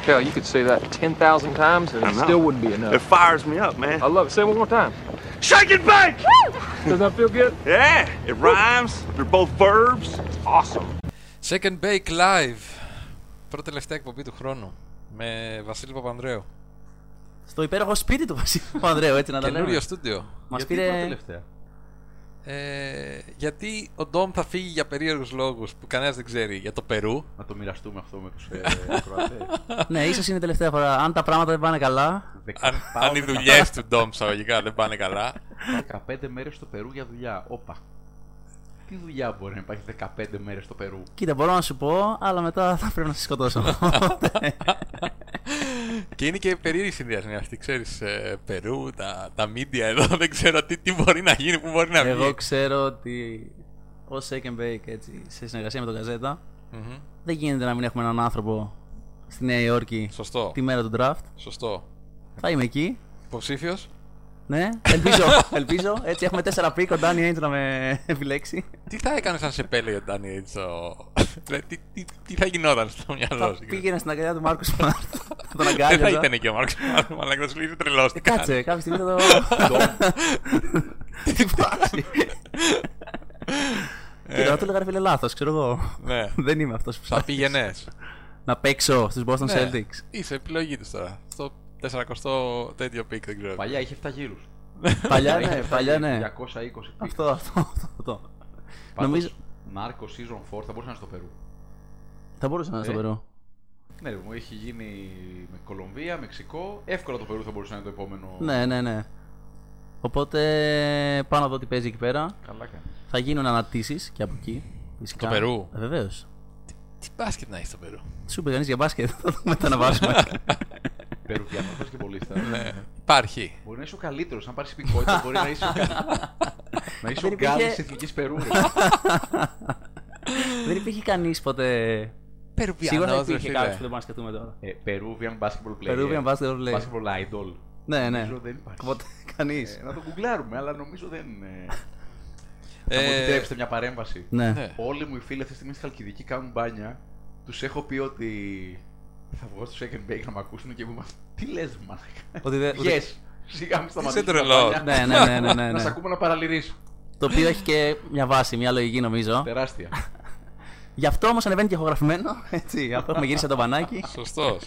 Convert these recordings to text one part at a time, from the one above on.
Hell, you could say that 10,000 times and it still wouldn't be enough. It fires me up, man. I love it. Say it one more time. Shake and bake! Does that feel good? Yeah, it rhymes. They're both verbs. Awesome. Second Bake Live. Πρώτη τελευταία εκπομπή του χρόνου. Με Βασίλη Παπανδρέου. Στο υπέροχο σπίτι του Βασίλη Παπανδρέου, έτσι να τα λέμε. Καινούριο στούντιο. Μας πήρε. Τελευταία. Γιατί ο Ντόμ θα φύγει για περίεργους λόγους που κανένας δεν ξέρει. Για το Περού. Να το μοιραστούμε αυτό με τους ακροατές. Ναι, ίσως είναι η τελευταία φορά. Αν τα πράγματα δεν πάνε καλά. Αν οι δουλειές του Ντόμ εισαγωγικά δεν πάνε καλά. 15 μέρες στο Περού για δουλειά. Όπα. Τι δουλειά μπορεί να υπάρχει 15 μέρες στο Περού? Κοίτα, μπορώ να σου πω, αλλά μετά θα πρέπει να σε σκοτώσω. Και είναι και περίεργη συνδυασμή αυτή, ξέρεις, Περού, τα media εδώ, δεν ξέρω τι μπορεί να γίνει, πού μπορεί να βγει. Εγώ ξέρω ότι ως Second Bake, έτσι, σε συνεργασία με τον Gazeta, δεν γίνεται να μην έχουμε έναν άνθρωπο στη Νέα Υόρκη. Σωστό. Τη μέρα του draft. Σωστό. Θα είμαι εκεί. Υποψήφιος. Ναι, ελπίζω. Έτσι έχουμε 4 πικ, ο Danny Ainge να με επιλέξει. Τι θα έκανες αν σε επέλεγε ο Danny Ainge? Τι θα γινόταν στο μυαλό σου? Πήγαινε στην αγκαλιά του Μάρκου Σμαρτ. Τον Δεν θα αγκάλιαζα. ήταν και ο Μάρκος Σμαρτ, αλλά θα σου λέει τρελώστηκα. Κάτσε, κάποια στιγμή θα το. Τι φάση. Κοίτα, θα του έλεγα ρε φίλε λάθος, ξέρω εγώ. Ναι. Δεν είμαι αυτός που Θα πήγαινες. να παίξω στους Boston Ναι. Celtics. Είσαι επιλογή τους τώρα. Στο 400 τέτοιο πικ, δεν ξέρω. Παλιά είχε 7 γύρους. Παλιά ναι. 220 πικ. Αυτό. Νομίζω. Νάρκο Season 4 θα μπορούσε να είναι στο Περού. Θα μπορούσε να είναι στο Περού. Ναι, μου έχει γίνει με Κολομβία, Μεξικό. Εύκολα το Περού θα μπορούσε να είναι το επόμενο. Ναι. Οπότε πάνω εδώ τι παίζει εκεί πέρα. Καλά κάνει. Θα γίνουν αναρτήσεις και από εκεί. Φυσικά. Το Περού. Βεβαίως. Τι μπάσκετ να έχει στο Περού? Σου είπε κανείς για μπάσκετ, θα το μεταναβάσουμε. Περουβιανό μπασκετμπολίστα. Ναι. Υπάρχει. Μπορεί να είσαι ο καλύτερος. Αν πάρεις υπηκότητα, μπορεί να είσαι ο καλύτερος. Να είσαι ο Δεν γκάλης υπήρχε- της Εθνικής Περού. Δεν υπήρχε κανείς ποτέ. Σίγουρα θα Περουβιανός, ρε υπήρχε φίλε. κάποιος που δεν μπορούμε να σκεφτούμε τώρα. Peruvian basketball player. Peruvian basketball player. Basketball idol. Ναι. Νομίζω δεν υπάρχει. Ποτέ κανείς. Να το γκουγκλάρουμε, αλλά νομίζω δεν. Θα μου επιτρέψετε μια παρέμβαση. Ναι. Ναι. Όλοι μου οι φίλοι αυτή τη στιγμή στη Χαλκιδική κάνουν μπάνια. Τους έχω πει ότι θα βγω στο Second Bake να μ' ακούσουν και μου είπαν τι λες μάνα. Ότι δεν. Yes, σιγά μην σταματήσεις τα τρελός. μπάνια. Ναι. Να σ' ακούμε να παραλυρίσω. Το οποίο έχει και μια βάση, μια λογική νομίζω. Τεράστια. Γι' αυτό όμως ανεβαίνει και ηχογραφημένο. Έτσι, αυτό έχουμε γυρίσει από το μπανάκι. Σωστός.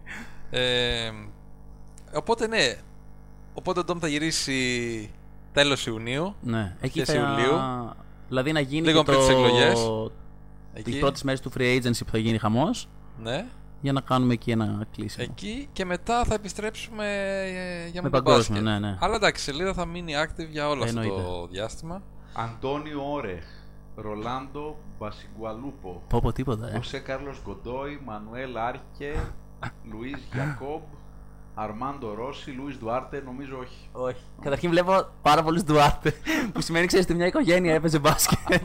Οπότε ναι. Οπότε ο Ντόμ θα γυρίσει τέλος Ιουνίου. Ναι, εκεί Αρχές Ιουλίου. Δηλαδή να γίνει Λίγο και πριν τις εκλογές. τις Εκεί. πρώτες μέρες του free agency που θα γίνει χαμός. Ναι. Για να κάνουμε εκεί ένα κλείσιμο. Εκεί και μετά θα επιστρέψουμε για Με με τον παγκόσμιο, μπάσκετ. ναι. Αλλά εντάξει, η σελίδα θα μείνει active για όλο αυτό Εννοείται. το διάστημα. Αντώνιο Όρεχ, Ρολάντο Μπασιγκουαλούπο, Πω τίποτα, Χωσέ Κάρλος Γκοντόι, Μανουέλ Άρκε, Λουίς Γιακόμπ, Αρμάντο Ρώση, Λουίς Ντουάρτε, νομίζω όχι. Όχι. Καταρχήν βλέπω πάρα πολλούς Ντουάρτε. Που σημαίνει, ξέρεις, ότι μια οικογένεια έπαιζε μπάσκετ.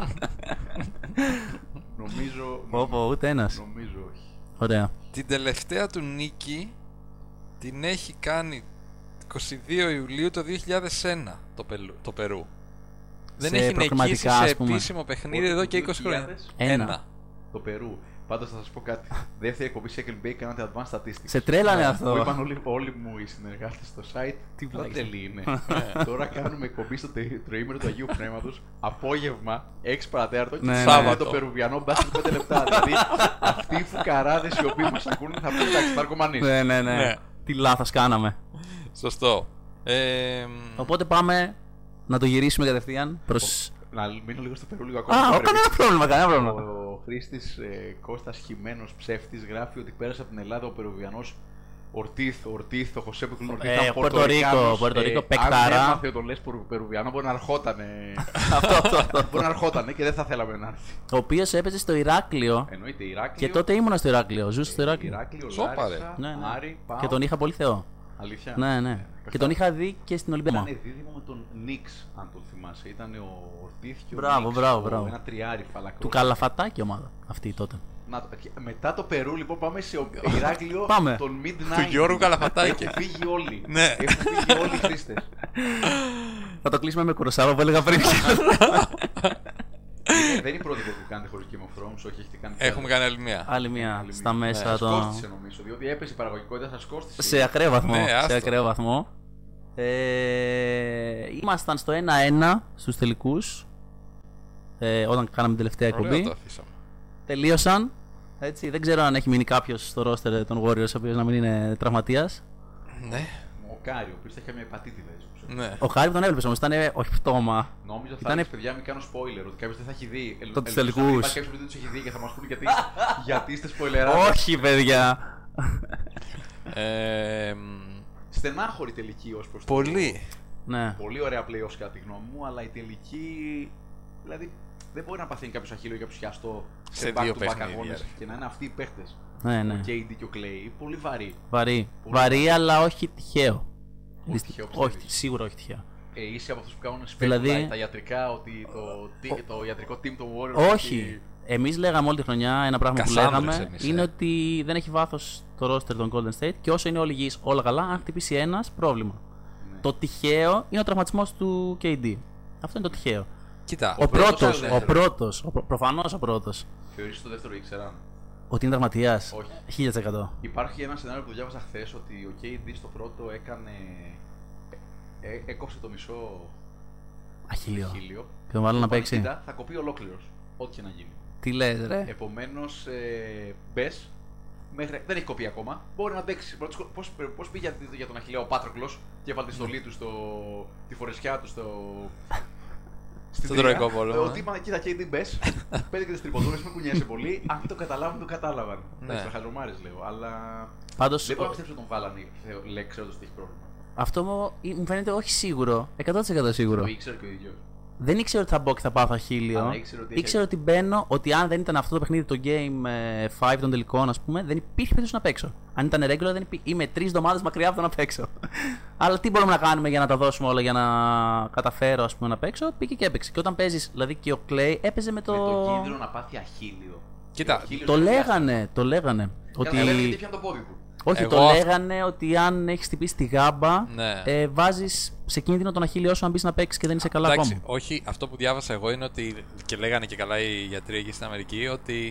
Νομίζω Ούτε ένας. νομίζω όχι. Ωραία. Την τελευταία του νίκη την έχει κάνει 22 Ιουλίου το 2001 το Περού. Δεν Σε έχει νικήσει προκριματικά, σε ας πούμε. επίσημο παιχνίδι εδώ και 20 χρόνια. 1. Το Περού. Πάντως θα σας πω κάτι. Δεύτερη εκπομπή Second Bake κάνατε advanced statistics. Σε τρέλανε Μου αυτό. είπαν όλοι μου οι συνεργάτες στο site τι τρελή είναι. Τώρα κάνουμε εκπομπή στο τροήμερο του Αγίου Πνεύματος, απόγευμα 6 παρατέταρτο και Ναι, Σάββατο ναι. Περουβιανό μπάσκετ 5 λεπτά. Δηλαδή αυτοί οι φουκαράδες οι οποίοι μας ακούνε θα πούνε εντάξει, ναρκωμανείς. Ναι. Ναι. Τι λάθος κάναμε. Σωστό. Οπότε πάμε να το γυρίσουμε κατευθείαν προς. Να μείνω λίγο στο Περού λίγο ακόμα. Α, Πρέπει. κανένα πρόβλημα. Ο Χρήστης Κώστας Χιμένος Ψεύτης γράφει ότι πέρασε από την Ελλάδα ο Περουβιανός Ορτίθ, ο Χωσέ Πεκλούν Ορτίθ. ήταν Πορτορικάνος, Πορτορίκο, αν παικτάρα. έμαθε τον λες Περουβιανό μπορεί να αρχότανε. Μπορεί να αρχότανε και δεν θα θέλαμε να έρθει. Ο οποίος έπαιζε στο Ηράκλειο. Εννοείται Ηράκλειο. Και τότε ήμουνα στο Ηράκλειο. Ζούσα στο Ηράκλειο. Ηράκλειο, Σόπα, ρε. Λάρισα, Ναι. Άρη, Πάο. Και τον είχα πολύ θεό. Αλήθεια. Ναι. Και τον είχα δει και στην Ολυμπιακή. Ήταν δίδυμο με τον Νίξ, αν τον θυμάσαι. Ήταν ο Ορτίθ και ο Μπράβο, Νίξ, μπράβο. ένα τριάρι φαλακρό. Του Καλαφατάκη ομάδα αυτή τότε. Και μετά το Περού, λοιπόν, πάμε σε Ηράκλειο Πάμε. τον Mid-90. Του Γιώργου Καλαφατάκη. Έχουν φύγει όλοι. Ναι. Έχουν φύγει όλοι οι χρήστες. Θα το κλείσουμε με Κουροσάβα που έλεγα πριν. είναι η πρώτη που κάνετε χωρίς Game of Thrones, όχι έχετε κάνει. Έχουμε κάνει άλλη μία. Άλλη μία στα μέσα. Σας κόστησε νομίζω, διότι έπεσε η παραγωγικότητα, σας κόστησε. Σε ακραίο βαθμό. Ναι, σε ακραίο βαθμό. Ήμασταν στο 1-1 στους τελικούς. Όταν κάναμε την τελευταία εκπομπή. Ωραία, το αφήσαμε. Τελείωσαν. Έτσι, δεν ξέρω αν έχει μείνει κάποιος στο roster των Warriors ο οποίος να μην είναι τραυματίας. Ναι. Ο Κάρι, ο οποίος θα είχε μια υπατήτηδα ίσως. Ναι. Ο Χάρη τον έβλεπες όμως, ήταν όχι πτώμα. Νόμιζα θα Ήτανε... έλεγες, παιδιά, μην κάνω spoiler, ότι κάποιος δεν θα έχει δει. Τους τελικούς. Υπάρχει κάποιος που δεν τους έχει δει και θα μας πούνε γιατί είστε spoilerάδες. Όχι, παιδιά. Στενάχωρη τελική ως προς Πολύ. Ναι. Πολύ ωραία playoffs κατά τη γνώμη μου, αλλά η τελική. Δηλαδή δεν μπορεί να παθαίνει κάποιος αχύλιο ή κάποιος χιαστό Σε back δύο to back παιχνίδια, αγώνες ρε. και να είναι αυτοί οι παίχτες. Ναι, ναι. Ο KD και ο Clay, πολύ βαρύ. Βαρύ. Πολύ Βαρύ, αλλά όχι τυχαίο. Όχι τυχαίο, Όχι, πιστεύεις? σίγουρα όχι τυχαίο. Είσαι από αυτούς που κάνουν Δηλαδή- τα ιατρικά, ότι το ιατρικό team των Warriors. Όχι. Εμείς λέγαμε όλη τη χρονιά ένα πράγμα που Κασάνδρες λέγαμε εμείς, είναι ότι δεν έχει βάθος το roster των Golden State και όσο είναι όλοι υγιείς, όλα καλά, αν χτυπήσει ένας, πρόβλημα. Ναι. Το τυχαίο είναι ο τραυματισμός του KD. Αυτό είναι το τυχαίο. Κοίτα. Ο πρώτος, δεύτερο. ο πρώτος, προφανώς ο πρώτος. Θεωρείς το δεύτερο ήξεραν. Ότι είναι τραυματίας. Όχι. 1000%. Υπάρχει ένα σενάριο που διάβασα χθες ότι ο KD στο πρώτο έκανε. Έκοψε το μισό Αχίλιο. χίλιο. Και τον βάλω να παίξει. Κοίτα, θα κοπεί ολόκληρος. Ό,τι και να γίνει. Τι λες, ρε. Επομένως, μπες. Μέχρι... Δεν έχει κοπεί ακόμα. Μπορεί να αντέξει. Πώς πήγε για τον Αχιλλέα ο Πάτροκλος και έβαλε τη στολή του, τη φορεσιά του Στον Τροϊκό Πόλεμο. Ότι είπαν, κοίτα, KD μπες. Πέντε και τις τρυποδούρες, μην κουνιέσαι πολύ. Αν το καταλάβουν, το κατάλαβαν. Ναι. Ναι. Χαζομάρες λέω. Αλλά. Πάντως, Δεν μπορώ να πιστέψω ότι τον βάλανε. Λέει, ξέροντας ότι έχει πρόβλημα. αυτό μου φαίνεται όχι σίγουρο. 100% σίγουρο. Το ήξερε και ο ίδιος. Δεν ήξερε ότι θα μπω και θα πάω χίλιο. Αλλά ήξερε ότι μπαίνω, ότι αν δεν ήταν αυτό το παιχνίδι, το Game 5 των τελικών, ας πούμε, δεν υπήρχε περίπτωση να παίξω. Αν ήταν regular, δεν είμαι 3 εβδομάδες μακριά από το να παίξω. Αλλά τι μπορούμε να κάνουμε για να τα δώσουμε όλα, για να καταφέρω, ας πούμε, να παίξω. Πήγε και έπαιξε. Και όταν παίζεις, δηλαδή και ο Clay έπαιζε με το. Με το κίνδυνο να πάθει αχίλιο. Κοίτα, Το λέγανε. Ότι. Ότι. Πιάνει το πόδι του. Όχι, Εγώ το αυτό- λέγανε ότι αν έχει χτυπήσει τη γάμπα, Ναι. βάζεις σε κίνδυνο τον αχίλιο σου αν μπει να παίξει και δεν είσαι καλά εντάξει, ακόμα. όχι, αυτό που διάβασα εγώ είναι ότι. Και λέγανε και καλά οι γιατροί εκεί στην Αμερική, ότι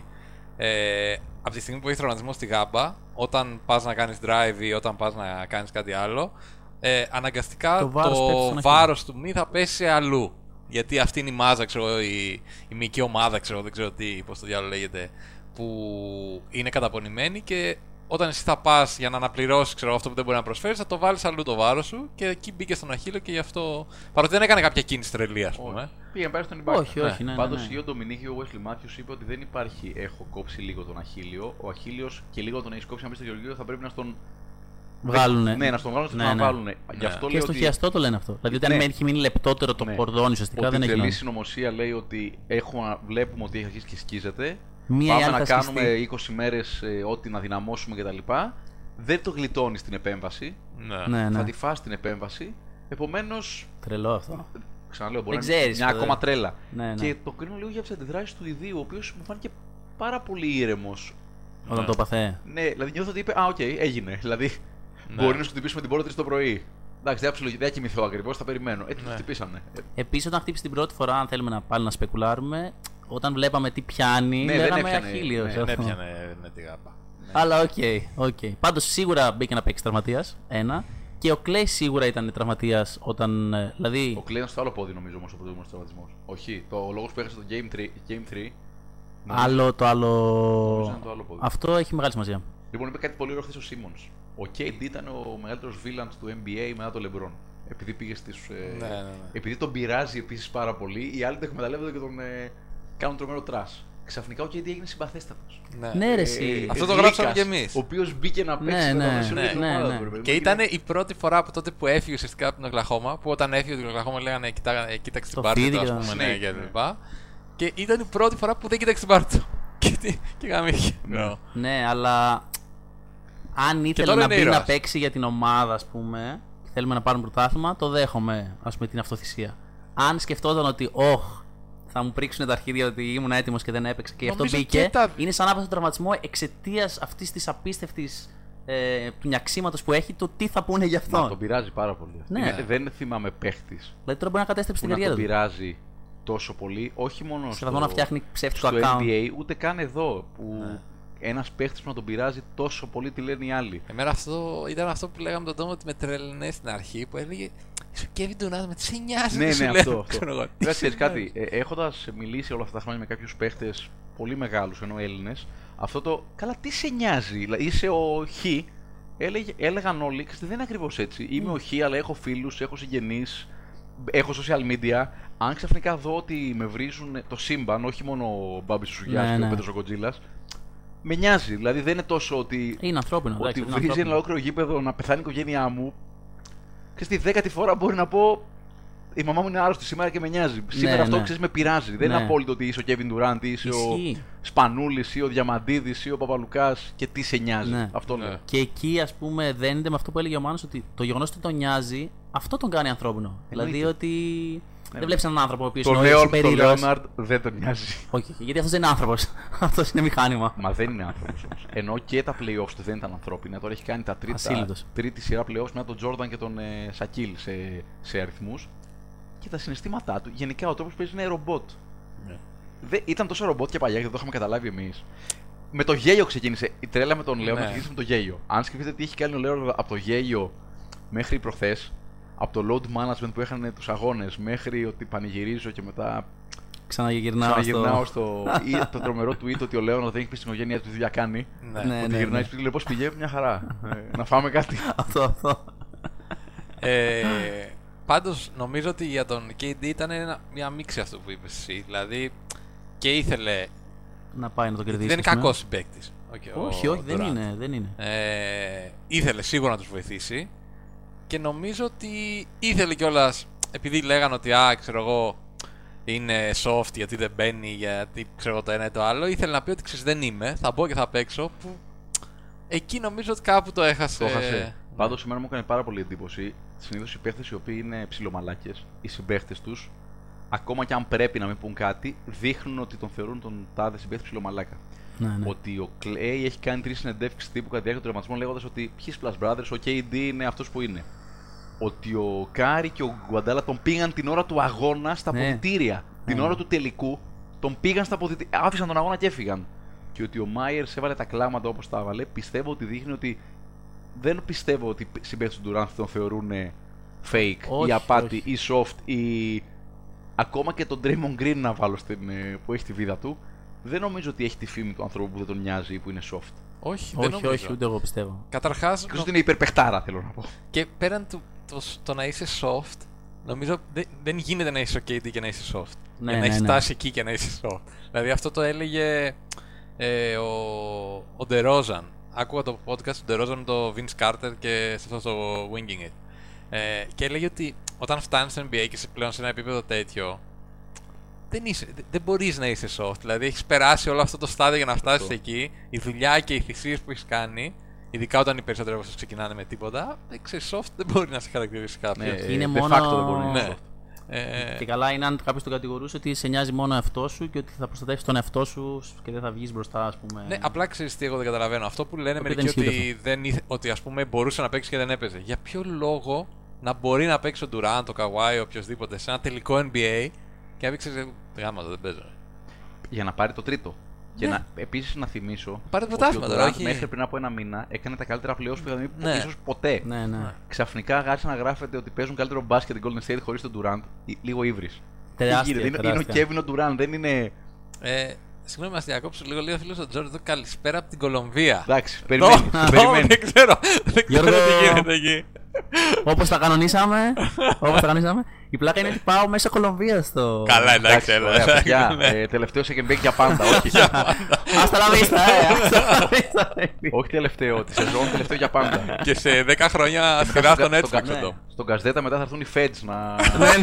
από τη στιγμή που έχει τραυματισμό στη γάμπα, όταν πας να κάνεις drive ή όταν πας να κάνεις κάτι άλλο, αναγκαστικά Το βάρος πέφτει στον αχίλλειο. βάρος του μη θα πέσει αλλού. Γιατί αυτή είναι η μάζα, ξέρω εγώ, η μυϊκή ομάδα, ξέρω, δεν ξέρω τι, πώς το διάλογο λέγεται, που είναι καταπονημένη και όταν εσύ θα πας για να αναπληρώσεις, ξέρω, αυτό που δεν μπορεί να προσφέρεις, θα το βάλεις αλλού το βάρος σου και εκεί μπήκε στον αχίλλειο και γι' αυτό. Παρότι δεν έκανε κάποια κίνηση τρελή, ας πούμε. Πήγαινε πάει στον Ιμπάκα. Όχι, όχι, ναι. Πάντως ή ο Ντομινίκ ή ο Wesley Matthews είπε ότι δεν υπάρχει έχω κόψει λίγο τον αχίλλειο. Ο αχίλλειος και λίγο τον έχει κόψει. Αν πει στο Γεωργείο θα πρέπει να στον. Βγάλουνε. Ναι, να στον βγάλουν και να τον βάλουν. Γι' αυτό Και λέω στο ότι. χιαστό το λένε αυτό. Δηλαδή, όταν Ναι. έχει μείνει λεπτότερο το Ναι. κορδόνι, ουσιαστικά Ότι δεν η έχει τρελή νόημα. συνωμοσία λέει ότι βλέπουμε ότι έχει αρχίσει και σκίζεται. Μία ή Πάμε άλλη να θα κάνουμε σκιστεί. 20 μέρες ό,τι να δυναμώσουμε κτλ. Δεν το γλιτώνει την επέμβαση. Ναι. Ναι, Θα ναι. τη φας την επέμβαση. Επομένως, Τρελό αυτό. ξαναλέω, μπορεί Δεν να είναι ξέρεις, μια βέβαια. ακόμα τρέλα. Ναι, ναι. Και το κρίνω λίγο για τις αντιδράσεις του ιδίου, ο οποίος μου φάνηκε πάρα πολύ ήρεμος. Όταν το έπαθε. Ναι, δηλαδή νιώθω ότι είπε, α, οκ, έγινε. Δηλαδή, Ναι. μπορεί να σου χτυπήσουμε την πόρτα 3 το πρωί. Εντάξει, δεν κοιμηθώ ακριβώς, θα περιμένω. Έτσι Ναι. το χτυπήσανε. Επίσης, όταν χτύπησε την πρώτη φορά, αν θέλουμε πάλι να σπεκουλάρουμε, όταν βλέπαμε τι πιάνει, Ναι, δεν λέγαμε έπιανε, αχίλιος. ναι, Δεν αυτό. έπιανε τη γάμπα. Αλλά οκ. Πάντως σίγουρα μπήκε να παίξει τραυματίας. Ένα. Και ο Clay σίγουρα ήταν τραυματίας όταν. Δηλαδή. Ο Κλέιν στο άλλο πόδι νομίζω όμως ο προηγούμενος τραυματισμός. Όχι, το λόγος που έχασε το Game 3. Άλλο το άλλο. Νομίζω είναι το άλλο πόδι. Αυτό έχει μεγάλη σημασία. Λοιπόν, είπε κάτι πολύ ωραίο χθες ο Simmons. Ο KD ήταν ο μεγαλύτερος villain του NBA μετά τον LeBron. Επειδή πήγε στις. Ναι. Επειδή τον πειράζει επίσης πάρα πολύ, οι άλλοι τον εκμεταλλεύονται και τον κάνουν τρομερό trash. Ξαφνικά ο KD έγινε συμπαθέστατος. Ναι, ρε, εσύ. Αυτό το Λίκας, γράψαμε κι εμείς. Ο οποίος μπήκε να παίξει Ναι, με τα ναι, μεσολόγια ναι, της ομάδας ναι. του, ρε παιδί μου. Και ήταν η πρώτη φορά από τότε που έφυγε ουσιαστικά από την Οκλαχώμα, που όταν έφυγε από την Οκλαχώμα λέγανε κοίταξε την Το πάρτι του, φίδι ας και πούμε, το ναι, Snake, και ναι. λοιπά. Και ήταν η πρώτη φορά που δεν κοίταξε την πάρτι του. Και γαμήθηκε. Ναι, αλλά. Αν ήθελε τώρα να είναι μπει να ήρωας. παίξει για την ομάδα, ας πούμε, και θέλουμε να πάρουμε πρωτάθλημα, το δέχομαι, ας πούμε, την αυτοθυσία. Αν σκεφτόταν ότι, θα μου πρίξουν τα αρχίδια ότι ήμουν έτοιμος και δεν έπαιξε και γι' αυτό Νομίζω μπήκε, και τα- είναι σαν να έπαθε τον τραυματισμό εξαιτίας αυτής της απίστευτης του νιαξίματος που έχει, το τι θα πούνε γι' αυτό. Μα τον πειράζει πάρα πολύ. Ναι. Δεν θυμάμαι παίχτης Δηλαδή τώρα μπορεί να κατέστρεψε που την να τον καριέρα του. πειράζει τόσο πολύ, όχι μόνο σε βαθμό να φτιάχνει ψεύτικο στο account. NBA, ούτε καν εδώ. Που Ναι. ένας παίχτης που να τον πειράζει τόσο πολύ τι λένε οι άλλοι. Εμένα αυτό ήταν αυτό που λέγαμε τον Τόμο ότι με τρελνέ στην αρχή που έλεγε είσαι ο Kevin Durant, με τι σε νοιάζει. Ναι, τι σου ναι, λένε, αυτό. ξέρω εγώ, τι Βέβαια, σε ξέρεις νοιάζει. κάτι, έχοντας μιλήσει όλα αυτά τα χρόνια με κάποιους παίχτες πολύ μεγάλους, ενώ Έλληνες, αυτό το καλά τι σε νοιάζει, δηλαδή είσαι ο Χ, έλεγαν όλοι, και δεν είναι ακριβώς έτσι. Είμαι ο Χ, αλλά έχω φίλους, έχω συγγενείς, έχω social media. Αν ξαφνικά δω ότι με βρίζουν το σύμπαν, όχι μόνο ο Μπάμπης ο Σουγιάς Ναι, και ο ναι. Πέτρος ο Κοντζίλας, με νοιάζει. Δηλαδή δεν είναι τόσο ότι. Είναι ανθρώπινο. Ότι εντάξει, είναι βρίζει ένα ανθρώπινο. ολόκληρο γήπεδο να πεθάνει η οικογένειά μου. Και στη 10η φορά μπορεί να πω: η μαμά μου είναι άρρωστη σήμερα και με νοιάζει. Σήμερα αυτό ναι. ξέρεις με πειράζει. Δεν Ναι. είναι απόλυτο ότι είσαι ο Kevin Durant ή είσαι Ισχύει. ο Σπανούλης ή ο Διαμαντίδης ή ο Παπαλουκάς και τι σε νοιάζει. Ναι. Αυτό Ναι. λέω. Και εκεί, ας πούμε, δένεται με αυτό που έλεγε ο Μάνος, ότι το γεγονός ότι τον νοιάζει, αυτό τον κάνει ανθρώπινο. Δηλαδή ότι δεν βλέπεις έναν άνθρωπο ο οποίος Το είναι ο Λέον, super το ήρωας. Λέοναρντ δεν τον νοιάζει. Όχι, γιατί αυτός δεν είναι άνθρωπος. Αυτός είναι μηχάνημα. Μα δεν είναι άνθρωπος όμως. Ενώ και τα playoffs του δεν ήταν ανθρώπινα. Τώρα έχει κάνει τα Ασύλλητος. τρίτη σειρά playoffs με τον Τζόρνταν και τον Σακίλ σε αριθμούς. Και τα συναισθήματά του, γενικά ο τρόπος που παίζει είναι ρομπότ. Ήταν τόσο ρομπότ και παλιά, γιατί το είχαμε καταλάβει εμείς. Με το γέλιο ξεκίνησε. Η τρέλα με τον Λέο Ναι. ξεκίνησε με το γέλιο. Αν σκεφτείτε τι έχει κάνει ο Λέο από το γέλιο μέχρι προχθές, από το load management που είχαν τους αγώνες, μέχρι ότι πανηγυρίζω και μετά Ξαναγυρνάω ή το τρομερό tweet ότι ο Λέο δεν έχει πει στην οικογένειά του τι δουλειά κάνει. Ναι. Ναι. Ότι γυρνάει σπίτι, λέει πώς πήγε, μια χαρά. Να φάμε κάτι. Αυτό. Πάντως νομίζω ότι για τον KD ήταν μια μίξη αυτό που είπες εσύ. Δηλαδή και ήθελε. Να πάει να το κερδίσει. Δεν είναι ας πούμε. κακός συμπαίκτης. Όχι, δεν είναι. Ήθελε σίγουρα να τους βοηθήσει και νομίζω ότι ήθελε κιόλας, επειδή λέγανε ότι ξέρω εγώ είναι soft γιατί δεν μπαίνει, γιατί ξέρω εγώ το ένα ή το άλλο, ήθελε να πει ότι ξέρεις δεν είμαι, θα μπω και θα παίξω, που εκεί νομίζω ότι κάπου το έχασε. Το έχασε. Πάντως εμένα μου έκανε πάρα πολύ εντύπωση. Συνήθως οι παίχτες οι οποίοι είναι ψιλομαλάκες, οι συμπαίχτες τους, ακόμα και αν πρέπει να μην πούν κάτι, δείχνουν ότι τον θεωρούν τον τάδε συμπαίχτη ψιλομαλάκα. Ναι. Ότι ο Clay έχει κάνει 3 συνεντεύξεις τύπου κατά τη διάρκεια του τερματισμού λέγοντας ότι his plus brothers, ο KD είναι αυτός που είναι. Ότι ο Κάρι και ο Γκουαντάλα τον πήγαν την ώρα του αγώνα στα Ναι. αποδυτήρια. Την Ναι. ώρα του τελικού τον πήγαν στα αποδυτήρια. Άφησαν τον αγώνα και έφυγαν. Και ότι ο Myers έβαλε τα κλάματα όπως τα έβαλε, πιστεύω ότι δείχνει ότι. Δεν πιστεύω ότι οι συμπαίκτες του Durant τον θεωρούν fake Όχι, ή απάτη όχι. ή soft ή. Ακόμα και τον Draymond Green να βάλω που έχει τη βίδα του, δεν νομίζω ότι έχει τη φήμη του ανθρώπου που δεν τον νοιάζει ή που είναι soft. Όχι, δεν Όχι, νομίζω. όχι, ούτε εγώ πιστεύω. Καταρχάς, Και ότι είναι υπερπεχτάρα, θέλω να πω. και πέραν του το να είσαι soft, νομίζω δεν γίνεται να είσαι ο KD και να είσαι soft. Ναι, να ναι, έχεις ναι. φτάσει εκεί και να είσαι soft. Δηλαδή αυτό το έλεγε ο DeRozan. Άκουγα το podcast του DeRozan με το Vince Carter και σε αυτό το Winging It. Και έλεγε ότι όταν φτάνεις στο NBA και είσαι πλέον σε ένα επίπεδο τέτοιο, δεν μπορείς να είσαι soft. Δηλαδή έχεις περάσει όλο αυτό το στάδιο για να φτάσεις εκεί. Η δουλειά και οι θυσίες που έχεις κάνει, ειδικά όταν οι περισσότεροι από εσάς ξεκινάνε με τίποτα, ξέρεις, soft δεν μπορεί να σε χαρακτηρίσει κάποιος. Ναι, Είναι de μόνο- facto δεν μπορεί να είναι Ναι. soft. Και καλά είναι αν κάποιος τον κατηγορούσε ότι σε νοιάζει μόνο ο εαυτός σου και ότι θα προστατεύεις τον εαυτό σου και δεν θα βγεις μπροστά, ας πούμε. Ναι, απλά ξέρεις τι εγώ δεν καταλαβαίνω. Αυτό που λένε Το μερικοί οποίο δεν ότι, ότι ας πούμε μπορούσε να παίξει και δεν έπαιζε. Για ποιο λόγο να μπορεί να παίξει ο Durant, ο Kawhi, οποιοδήποτε σε ένα τελικό NBA και να πει ξέρεις, γάμα το δεν παίζω. Για να πάρει το τρίτο. Και Ναι. επίσης να θυμίσω Πάρε το ότι πρωτάθλημα ο τώρα, Durant όχι. μέχρι πριν από ένα μήνα έκανε τα καλύτερα playoffs που είχαμε δει Ναι. ίσως ποτέ. Ναι, ναι. Ξαφνικά άρχισε να γράφεται ότι παίζουν καλύτερο μπάσκετ οι Golden State χωρίς τον Durant. Λίγο ύβρις. Τεράστια, Είναι ο τεράστια. Kevin ο Durant, δεν είναι. Συγγνώμη, μας διακόψω λίγο. Λέει ο φίλος ο Τζόρνι εδώ καλησπέρα από την Κολομβία. Εντάξει, περιμένει. περιμένει. Δεν ξέρω. Δεν ξέρω Γιώργο. τι γίνεται εκεί. Όπως τα κανονίσαμε, η πλάκα είναι ότι πάω μέσα Κολομβία στο... Καλά, εντάξει, Εντάξει, έλα. ωραία, παιδιά. Ναι. Τελευταίο second break για πάντα, όχι. Άστα la vista, hasta la vista. Όχι τελευταίο, τη σεζόν τελευταίο για πάντα. Και σε 10 χρόνια σειρά στον Στον Netflix κα- εδώ. Στον Κασδέτα μετά θα έρθουν οι Feds να.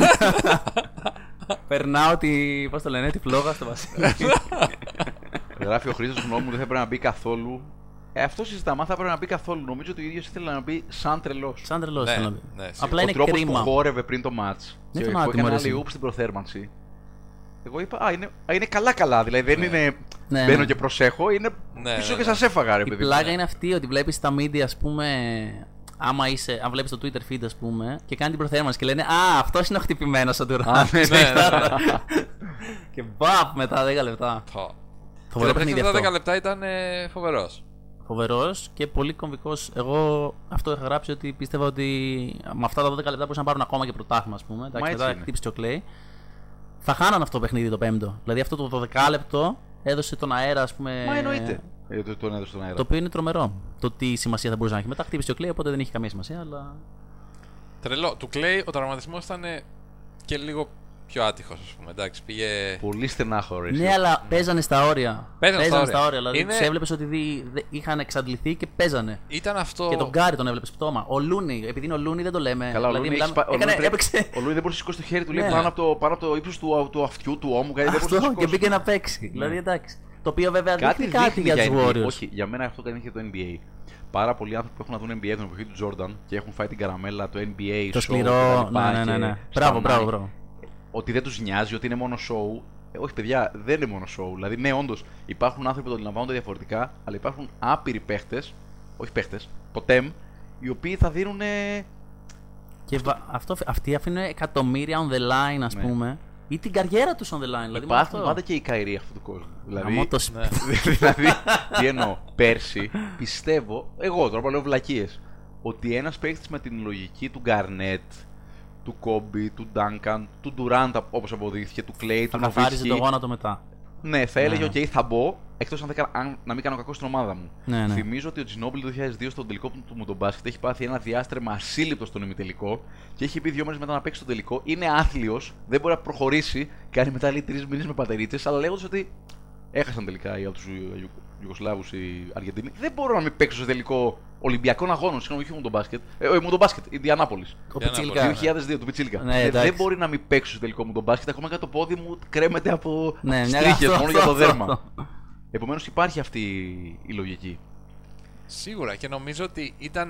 Περνάω πώς το λένε, τη φλόγα στο Βασίλη. Γράφει ο Χρήστος γνώμη μου δεν θα έπρεπε να μπει καθόλου. Αυτό συζητάμε, αν θα έπρεπε να μπει καθόλου. Νομίζω ότι ο ίδιος ήθελε να μπει σαν τρελός. Σαν τρελός Ναι, θέλω να πει. ναι, Απλά Ο είναι τρόπος που κρίμα. χόρευε πριν το match Δεν και τον που άτιμο, έκανε ρε, άλλη εσύ. ούπ στην προθέρμανση. Εγώ είπα, είναι καλά. Δηλαδή δεν είναι. Ναι, Μπαίνω ναι. και προσέχω, είναι Ναι, πίσω ναι, και ναι. σας έφαγα, ρε Η παιδί. πλάκα είναι αυτή ότι βλέπεις τα media, ας πούμε, αν βλέπεις το Twitter feed, ας πούμε, και κάνει την προθέρμανση και λένε «Α, αυτός είναι ο χτυπημένος ο Α, Durant». ναι, ναι. Και μπαπ μετά 10 λεπτά. Φοβερό παιχνίδι Τα 10 αυτό. λεπτά ήταν φοβερός. Φοβερός και πολύ κομβικός. Εγώ αυτό είχα γράψει ότι πίστευα ότι με αυτά τα 12 λεπτά μπορούσαν να πάρουν ακόμα και πρωτάθλημα, ας πούμε. Εντάξει, μετά χτύπησε ο Clay. Θα χάναν αυτό το παιχνίδι το πέμπτο. Δηλαδή αυτό το 12 λεπτό έδωσε τον αέρα, ας πούμε. Μα εννοείται. Τον έδωσε τον αέρα. Το οποίο είναι τρομερό. Το τι σημασία θα μπορούσε να έχει. Μετά χτύπησε ο Clay, οπότε δεν είχε καμία σημασία. Αλλά... Τρελό. Του Clay ο τραυματισμός ήταν και λίγο πιο άτυχος, ας πούμε. Εντάξει, πήγε. Πολύ στενάχωρο. Ναι, αλλά παίζανε στα όρια. Παίζανε στα όρια. Δηλαδή τους έβλεπες ότι είχαν εξαντληθεί και παίζανε. Ήταν αυτό. Και τον Γκάρι τον έβλεπες πτώμα. Ο Λούνι, επειδή είναι ο Λούνι δεν το λέμε. Καλά, δηλαδή, έπαιξε. Ο Λούνι δεν μπορούσε να σηκώσει το χέρι του, λέει, πάνω από το ύψος του αυτιού του ώμου. Αυτό και μπήκε να παίξει. Δηλαδή εντάξει. Το οποίο βέβαια κάτι δείχνει κάτι για τους Warriors. Όχι, για μένα αυτό κάνει και το NBA. Πάρα πολλοί άνθρωποι που έχουν να δουν NBA την εποχή του Jordan και έχουν φάει την καραμέλα, το NBA, το σκληρό. Ναι. Μπράβο. Ότι δεν τους νοιάζει, ότι είναι μόνο show. Όχι, παιδιά, δεν είναι μόνο show. Δηλαδή, ναι, όντως υπάρχουν άνθρωποι που το αντιλαμβάνονται διαφορετικά, αλλά υπάρχουν άπειροι παίχτες, όχι παίχτες, το TEM, οι οποίοι θα δίνουν. Και αυτοί αφήνουν εκατομμύρια on the line, ας πούμε. Ή την καριέρα τους on the line. Δηλαδή, υπάρχουν πάντα και οι Καϊροί αυτού του κόσμου. Δηλαδή, δηλαδή, τι εννοώ, πέρσι πιστεύω, εγώ τώρα λέω βλακίες, ότι ένας παίχτης με την λογική του Γκαρνέτ, του Κόμπι, του Ντάνκαν, του Ντουράντα όπως αποδείχθηκε, του Κλέι, του Νοβίτσκι. Θα καθάριζε το γόνατο μετά. Ναι, θα έλεγε: OK, θα μπω, εκτός αν να μην κάνω κακό στην ομάδα μου. Ναι. Θυμίζω ότι ο Τζινόμπιλ το 2002 στον τελικό του μου τον μπάσκετ έχει πάθει ένα διάστρεμα ασύλληπτο στον ημιτελικό και έχει πει 2 μέρες μετά να παίξει τον τελικό. Είναι άθλιος, δεν μπορεί να προχωρήσει. Κάνει μετά λέει 3 μήνες με πατερίτσες, αλλά λέγοντας ότι έχασαν τελικά οι άλλους Ιουγκοσλάβους, οι Αργεντίνοι. Δεν μπορώ να μην παίξω στο τελικό Ολυμπιακών Αγώνων. Συγγνώμη, όχι μου τον μπάσκετ. Ιντιανάπολης. Το 2002, του Πιτσίλικα. Δεν μπορεί να μην παίξω στο τελικό μου τον μπάσκετ. Ακόμα και το πόδι μου κρέμεται από στρίχες μόνο για το δέρμα. Επομένως υπάρχει αυτή η λογική. Σίγουρα και νομίζω ότι ήταν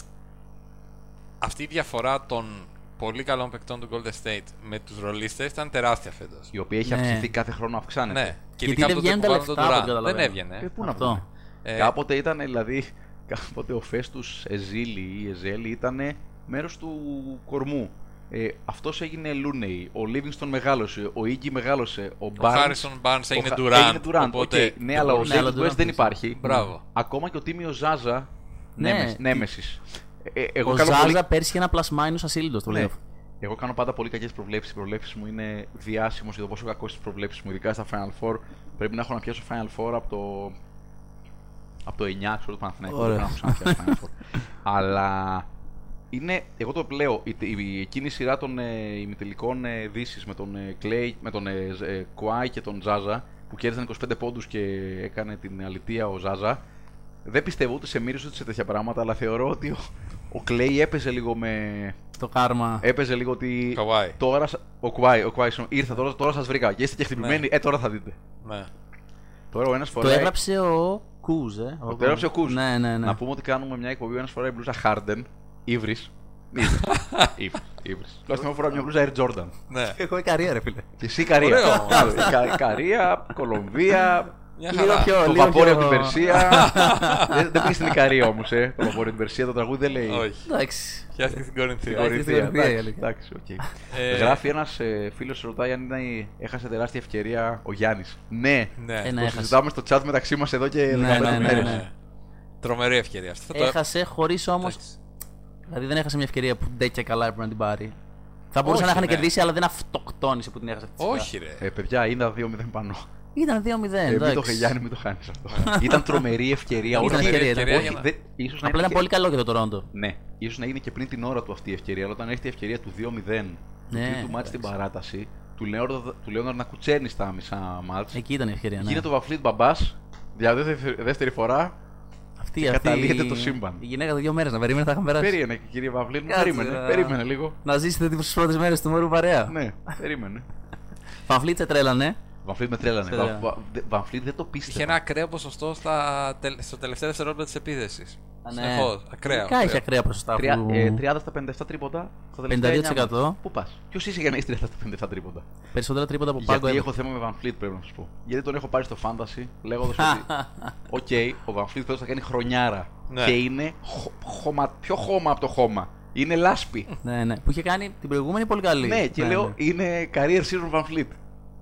αυτή η διαφορά των πολύ καλών παικτών του Golden State με τους ρολίστες ήταν τεράστια φέτος. Η οποία έχει αυξηθεί κάθε χρόνο, αυξάνεται. Ναι, και ειδικά δεν βγαίνουν τα λεφτά. Δεν έβγαινε. Πού να αυτό. Κάποτε ήταν δηλαδή. Κάποτε ο Φέστους Εζίλη ή Εζέλη ήταν μέρος του κορμού. Αυτός έγινε Λούνεϊ, ο Λίβινγκστον μεγάλωσε, ο Ίγκι μεγάλωσε, ο Χάρισον Μπάρνς έγινε Ντουράντ. Okay, ναι, αλλά ο Ντέιβις West δεν υπάρχει. Μπράβο. Ακόμα και ο Τίμιος Ζάζα, Νέμεσης. Ο Ζάζα πέρσι είχε ένα πλασμάινος ασύλλητος, το λέω. Εγώ κάνω πάντα πολύ κακές προβλέψεις. Οι προβλέψεις μου είναι διάσημος για το πόσο κακό στις προβλέψεις μου, ειδικά στα Final Four. Πρέπει να έχω να πιάσω Final Four από το 9, ξέρω το Παναθηναϊκό, δεν έχω ξαναπιάσει Final Four. Αλλά είναι, εγώ το λέω, εκείνη η σειρά των ημιτελικών δύσεις με τον Clay, με τον Kawhi και τον Zaza, που κέρδισαν 25 πόντους και έκανε την αλητεία ο Zaza. Δεν πιστεύω ούτε σε μοίρες ούτε σε τέτοια πράγματα, αλλά θεωρώ ότι ο Clay έπαιζε λίγο με. Το κάρμα. Έπαιζε λίγο ότι. Kawhi. Τώρα. Ο Kawhi ήρθε τώρα, σας βρήκα. Και είστε και χτυπημένοι. Τώρα θα δείτε. Ναι. Τώρα ο ένας φοράει. Το έγραψε ο Κούζ, Το έγραψε ο Κούζ. Ναι. Να πούμε ότι κάνουμε μια εκπομπή. Ο ένας φοράει μπλούζα Harden, Ivris. Τουλάχιστον φοράει μια μπλούζα Air Jordan. Ναι. Εγώ η Καρία, ρε φίλε. Και εσύ Καρία. Καρία, Κολομβία. Το βαπόρι από την Περσία. Δεν πήγε στην Ικαρία όμως, το βαπόρι από την Περσία, το τραγούδι δεν λέει. Όχι. Εντάξει. Πιάστηκε στην Κορινθία. Εντάξει, οκ. Γράφει ένας φίλος, ρωτάει αν έχασε τεράστια ευκαιρία ο Γιάννης. Ναι, το συζητάμε στο chat μεταξύ μας εδώ και 15 μέρες. Τρομερή ευκαιρία αυτή. Έχασε χωρίς όμως. Δηλαδή δεν έχασε μια ευκαιρία που ντε και καλά έπρεπε να την πάρει. Θα μπορούσε να είχαν κερδίσει, αλλά δεν αυτοκτόνησε που την έχασε αυτή. Όχι, ρε. Παιδιά, είναι 2-0 πάνω. Ήταν 2-0. Μην το Γιάννη, μην το χάνεις αυτό. Ήταν τρομερή ευκαιρία. Ήταν ευκαιρία. Απλά ήταν πολύ καλό για το Τορόντο. Ναι, ίσως να έγινε και πριν την ώρα του αυτή η ευκαιρία, αλλά όταν έρθει η ευκαιρία του 2-0, του τρίτου μάτς στην παράταση, του Λέοναρντ να κουτσένει στα μισά μάτς. Εκεί ήταν η ευκαιρία. Γίνεται ο Βαφλίτ μπαμπάς, για δεύτερη φορά. Αυτή καταλύεται το σύμπαν. Η γυναίκα 2 μέρες να περίμενε, θα είχαν περάσει. Περίμενε, κύριε Βαφλίτ, περίμενε λίγο. Να ζήσετε τις πρώτες μέρες του μωρού παρέα. Ναι, περίμενε. Βαφλίτ σε τρέλανε. Βανφλίτ με τρέλανε. Βανφλίτ δεν το πίστευα. Είχε ένα ακραίο ποσοστό στο τελευταίο δευτερόλεπτο της επίθεσης. Συνεχώς. Ακραίο. Έχει ακραία ποσοστά. 30 στα 57 τρίποτα. 52%. Πού πας? Ποιος είσαι για να είσαι 30 στα 57 τρίποτα? Περισσότερα τρίποτα από πάγκο. Γιατί έχω θέμα με Βανφλίτ, πρέπει να σας πω. Γιατί τον έχω πάρει στο Fantasy λέγοντας ότι ο Βανφλίτ θα κάνει χρονιάρα. Και είναι πιο χώμα από το χώμα. Είναι λάσπη. Ναι. Που είχε κάνει την προηγούμενη πολύ καλή. Ναι, και λέω είναι career season Βανφλίτ.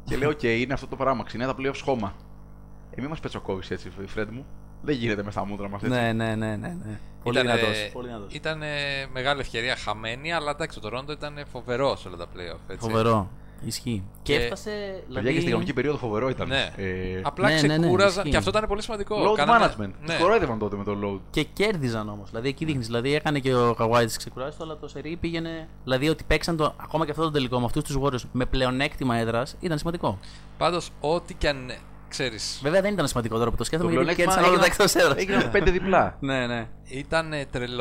Και λέω: OK, είναι αυτό το πράγμα. Ξεκινάει τα playoffs χώμα. Μη μας πετσοκόβεις έτσι, Φρέντ μου. Δεν γίνεται με στα μούτρα μας έτσι. Ναι. Πολύ δυνατός. Ήταν μεγάλη ευκαιρία χαμένη, αλλά εντάξει, το Toronto ήταν φοβερό σε όλα τα playoff. Έτσι. Φοβερό. Ισχύει. Και έφτασε. Δηλαδή... και στην κανονική περίοδο φοβερό ήταν. Ναι. Απλά ξεκούραζαν. Και αυτό ήταν πολύ σημαντικό. Load management. Τους κορόιδευαν τότε με το load. Και κέρδιζαν όμως. Δηλαδή εκεί δείχνει. Δηλαδή έκανε και ο Kawhi τις ξεκουράσει, αλλά το σερί πήγαινε. Δηλαδή ότι παίξαν ακόμα και αυτό το τελικό με αυτούς τους Warriors με πλεονέκτημα έδρας ήταν σημαντικό. Πάντως, ό,τι και αν. Ξέρεις. Βέβαια δεν ήταν σημαντικό τώρα που το σκέφτομαι γιατί κέρδισαν όλα τα εκτός έδρας. Έγιναν 5 διπλά. Ναι. Ήταν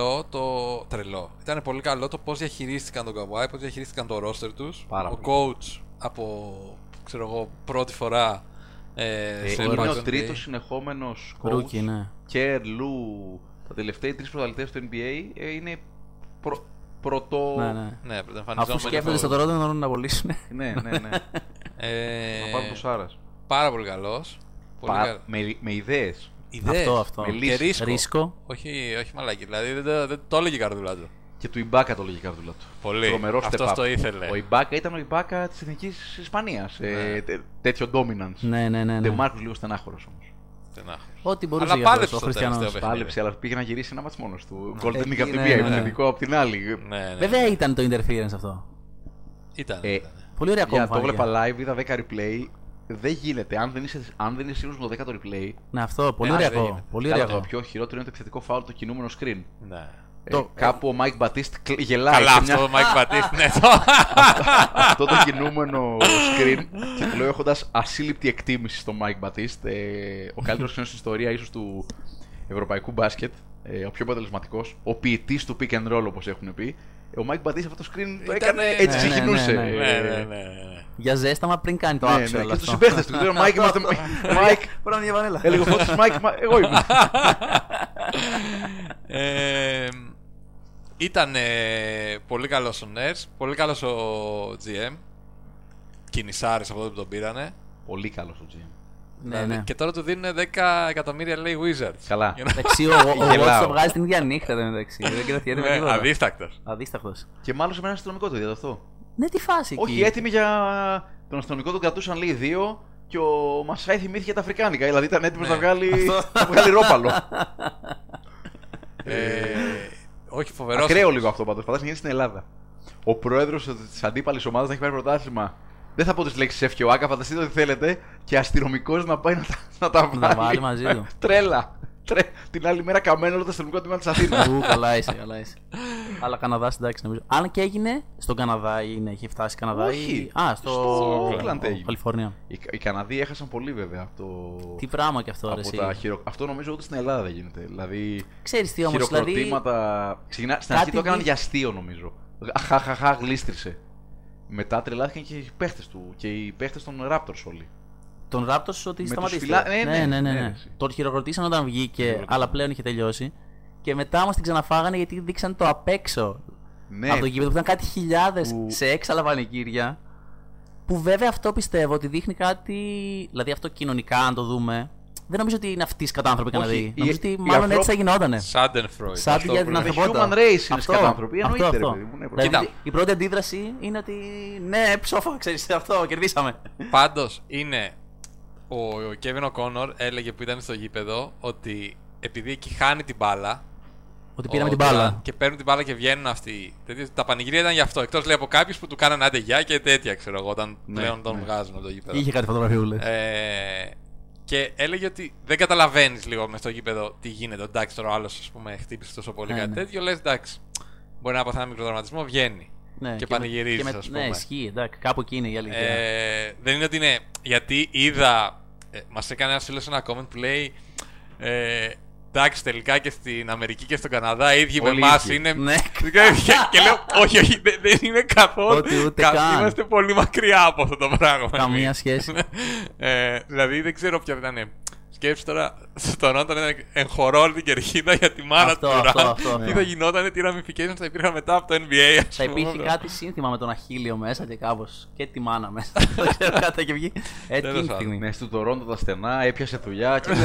τρελό. Ήταν πολύ καλό το πώς διαχειρίστηκαν τον Kawhi, πώς διαχειρίστηκαν το roster τους. Ο coach από, ξέρω εγώ, πρώτη φορά. Είναι ο τρίτος συνεχόμενος coach. Ναι. Και Λου, τα τελευταία 3 πρωταθλητές του NBA είναι πρωτό. Ναι, αφού σκέφτονται στο Toronto να τον απολύσουν. Ναι. Να πάρουν το Σάρας. Πάρα πολύ καλός. Με ιδέες. Αυτό. Και ρίσκο. Όχι μαλάκι. Δηλαδή δεν το έλεγε η καρδούλα του. Και του Ιμπάκα το έλεγε η καρδούλα του. Πολύ. Αυτός το ήθελε. Ο Ιμπάκα ήταν ο Ιμπάκα της Εθνικής Ισπανίας. Τέτοιο dominance. Ναι. Δε Μάρκος λίγο στενάχωρος όμως. Ό,τι μπορούσε αλλά πάλεψε ο Χριστιανός. Πάλεψε, αλλά πήγε να γυρίσει ένα μάτς μόνος του. Golden League από τη μία, επιθετικό από την άλλη. Βέβαια ήταν το interference αυτό. Ήταν. Πολύ ωραία κόμμα. Το βλέπα live, είδα 10 replay. Δεν γίνεται. Αν δεν είσαι σίγουρος με το 10ο replay. Ναι, αυτό. Πολύ ωραία. Το πιο χειρότερο είναι το επιθετικό foul, το κινούμενο screen. Ναι. Κάπου ο Mike Batiste γελάει. Καλά, αυτό το Mike Batiste, ναι. Αυτό το κινούμενο screen. Και το λέω έχοντας ασύλληπτη εκτίμηση στο Mike Batiste. Ο καλύτερος ξένος στην ιστορία ίσως του ευρωπαϊκού μπάσκετ. Ο πιο αποτελεσματικός. Ο ποιητής του pick and roll, όπως έχουν πει. Ο Mike Batiste αυτό το screen το έκανε έτσι, ξεκινούσε. Ναι. Για ζέσταμα πριν κάνει το άξιο. Και τους συμπαίχτες του. Λέω Mike, είμαστε. Mike. Πρώτα μια βανέλα. Έλεγε ο Φώτης Mike, εγώ ήμουν. Ήταν πολύ καλός ο Nurse, πολύ καλός ο GM. Κινησάρης από τότε που τον πήρανε. Πολύ καλός ο GM. Ναι. Και τώρα του δίνουν 10 εκατομμύρια, λέει, Wizards. Καλά. Εντάξει, ο Watts το βγάζει την ίδια νύχτα μεταξύ. Δεν κρατιέται με τίποτα. Αδίστακτος. Και μάλλον σε ένα αστυνομικό το είδε αυτό. Ναι, τι φάση εκεί. Όχι, έτοιμοι για τον αστυνομικό, τον κρατούσαν λέει 2 και ο Μασάι θυμήθηκε τα αφρικάνικα. Δηλαδή ήταν έτοιμος να βγάλει ρόπαλο. Όχι, φοβερό. Ακραίο λίγο αυτό πάντως. Φαντάζομαι να γίνει στην Ελλάδα. Ο πρόεδρος της αντίπαλης ομάδας να έχει πάρει πρωτάθλημα. Δεν θα πω τις λέξεις F και ο Άκα, φανταστείτε ό,τι θέλετε. Και αστυνομικός να πάει να τα βάλει μαζί του. Τρέλα. Την άλλη μέρα καμένο όλο το αστυνομικό τμήμα της Αθήνας. Καλά είσαι. Αλλά Καναδάς εντάξει νομίζω. Αν και έγινε στον Καναδά ή έχει φτάσει Καναδά. Όχι. Στο Oakland έγινε. Καλιφόρνια. Οι Καναδοί έχασαν πολύ βέβαια. Τι πράγμα και αυτό. Αυτό νομίζω ότι στην Ελλάδα δεν γίνεται. Δηλαδή. Ξέρεις τι όμως. Χειροκροτήματα. Στην αρχή το έκαναν για αστείο νομίζω. Χαχαχα, γλίστρισε. Μετά τρελάθηκαν και οι παίχτες του και οι παίχτες των Raptors όλοι. Τον Raptors ότι σταματήσει. Ναι. Τον χειροκροτήσαν όταν βγήκε, αλλά πλέον είχε τελειώσει. Και μετά όμως την ξαναφάγανε γιατί δείξαν το απ' έξω. Ναι. Από το γήπεδο που ήταν κάτι χιλιάδες σε έξαλα πανηγύρια. Που βέβαια αυτό πιστεύω ότι δείχνει κάτι. Δηλαδή αυτό κοινωνικά, αν το δούμε. Δεν νομίζω ότι είναι αυτοί οι σκατάνθρωποι Καναδοί. Νομίζω ότι μάλλον έτσι θα γινότανε. Schadenfreude. Για την ανθρωπότητα. Human race είναι σκατάνθρωποι. Δηλαδή, η πρώτη αντίδραση είναι ότι ναι, ψόφα, ξέρεις αυτό, κερδίσαμε. Πάντως είναι. Ο Kevin O'Connor έλεγε που ήταν στο γήπεδο ότι επειδή εκεί χάνει την μπάλα. Ότι πήραμε την μπάλα. Και παίρνουν την μπάλα και βγαίνουν αυτοί. Τα πανηγύρια ήταν γι' αυτό. Εκτός λέει από κάποιους που του κάνανε άντε γεια και τέτοια, ξέρω εγώ, όταν πλέον τον βγάζουν από το γήπεδο. Είχε κάτι φωτογραφιούλες. Και έλεγε ότι δεν καταλαβαίνεις λίγο μες στο γήπεδο τι γίνεται. Εντάξει, τώρα ο άλλος ας πούμε χτύπησε τόσο πολύ κάτι τέτοιο. Λες εντάξει, μπορεί να πάθει ένα μικροδραματισμό, βγαίνει. Ναι, και πανηγυρίζει, ας πούμε. Ναι, ισχύει, εντάξει, κάπου εκεί είναι η αλήθεια. Δεν είναι ότι είναι. Γιατί είδα. Μας έκανε ένας φίλος ένα comment που λέει. Εντάξει, τελικά και στην Αμερική και στον Καναδά οι ίδιοι με εμάς είναι. Ναι. Και λέω, όχι, δεν είναι καθόλου. Είμαστε πολύ μακριά από αυτό το πράγμα. Καμία σχέση. Δηλαδή δεν ξέρω ποια ήταν. Σκέψου τώρα, στο Toronto ήταν εγχωρώ όλη την κερκίδα για τη μάνα του Durant. Τι θα γινότανε, τι ramifications θα υπήρχαν μετά από το NBA. Θα υπήρχε κάτι σύνθημα με τον Αχίλιο μέσα και κάπως. Και τη μάνα μέσα. Δεν ξέρω κάτι και βγει. Εκείνη τη στιγμή. Ναι, στο Toronto τα στενά, έπιασε δουλειά και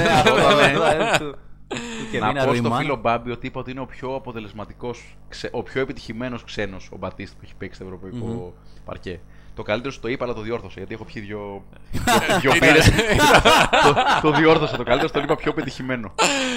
να πω στο φίλο Μπάμπη ότι είπα ότι είναι ο πιο αποτελεσματικός, ο πιο επιτυχημένος ξένος ο Μπατίστη που έχει παίξει στο ευρωπαϊκό παρκέ. Το καλύτερο σου το είπα, αλλά το διόρθωσα. Γιατί έχω πιει δυο μπύρες. Το διόρθωσα. Το καλύτερο στο είπα πιο πετυχημένο.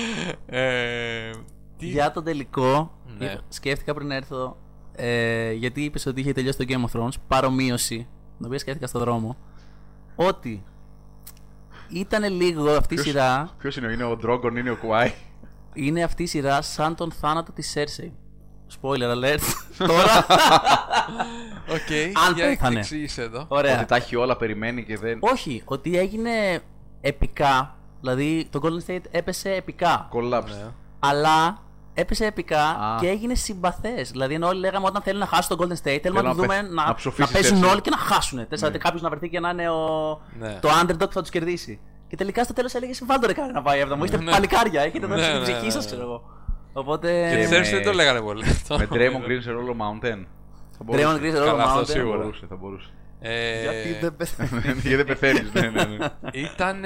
Για τον τελικό, Ναι. σκέφτηκα πριν έρθω. Γιατί είπες ότι είχε τελειώσει το Game of Thrones. Παρομοίωση, την οποία σκέφτηκα στον δρόμο. Ότι ήταν λίγο αυτή η σειρά. Ποιος είναι ο Drogon, είναι ο Κουάι. Είναι αυτή η σειρά σαν τον θάνατο της Cersei. Spoiler alert. Τώρα. Οκ, Αν για πέθανε. εξήγησε εδώ. Ωραία. Ότι τα έχει όλα, περιμένει και δεν. Όχι, ότι έγινε επικά. Δηλαδή το Golden State έπεσε επικά. Collapse. Αλλά έπεσε επικά Α. και έγινε συμπαθές. Δηλαδή, ενώ όλοι λέγαμε όταν θέλουν να χάσουν τον Golden State, θέλουμε να να του δούμε πε- να ψοφήσει παίζουν Cersei. όλοι και να χάσουν. Τέσσερα κάποιος να βρεθεί και να είναι Ναι. το underdog που θα τους κερδίσει. Και τελικά στο τέλος έλεγε: βάλτε ρε κάτι να πάει 7. Είστε Ναι. παλικάρια, έχετε δώσει Ναι, την ναι, ψυχή ναι, σας, ναι. ξέρω εγώ. Οπότε. Και τη με- Cersei δεν το λέγανε πολύ. Με Draymond Green σε ρόλο Mountain. Θα Draymond μπορούσε. Green σε ρόλο Καλά, αυτό Mountain. σίγουρα. Θα μπορούσε. Γιατί δεν πεθαίνει. Γιατί δεν πεθαίνεις. Ναι. Ήταν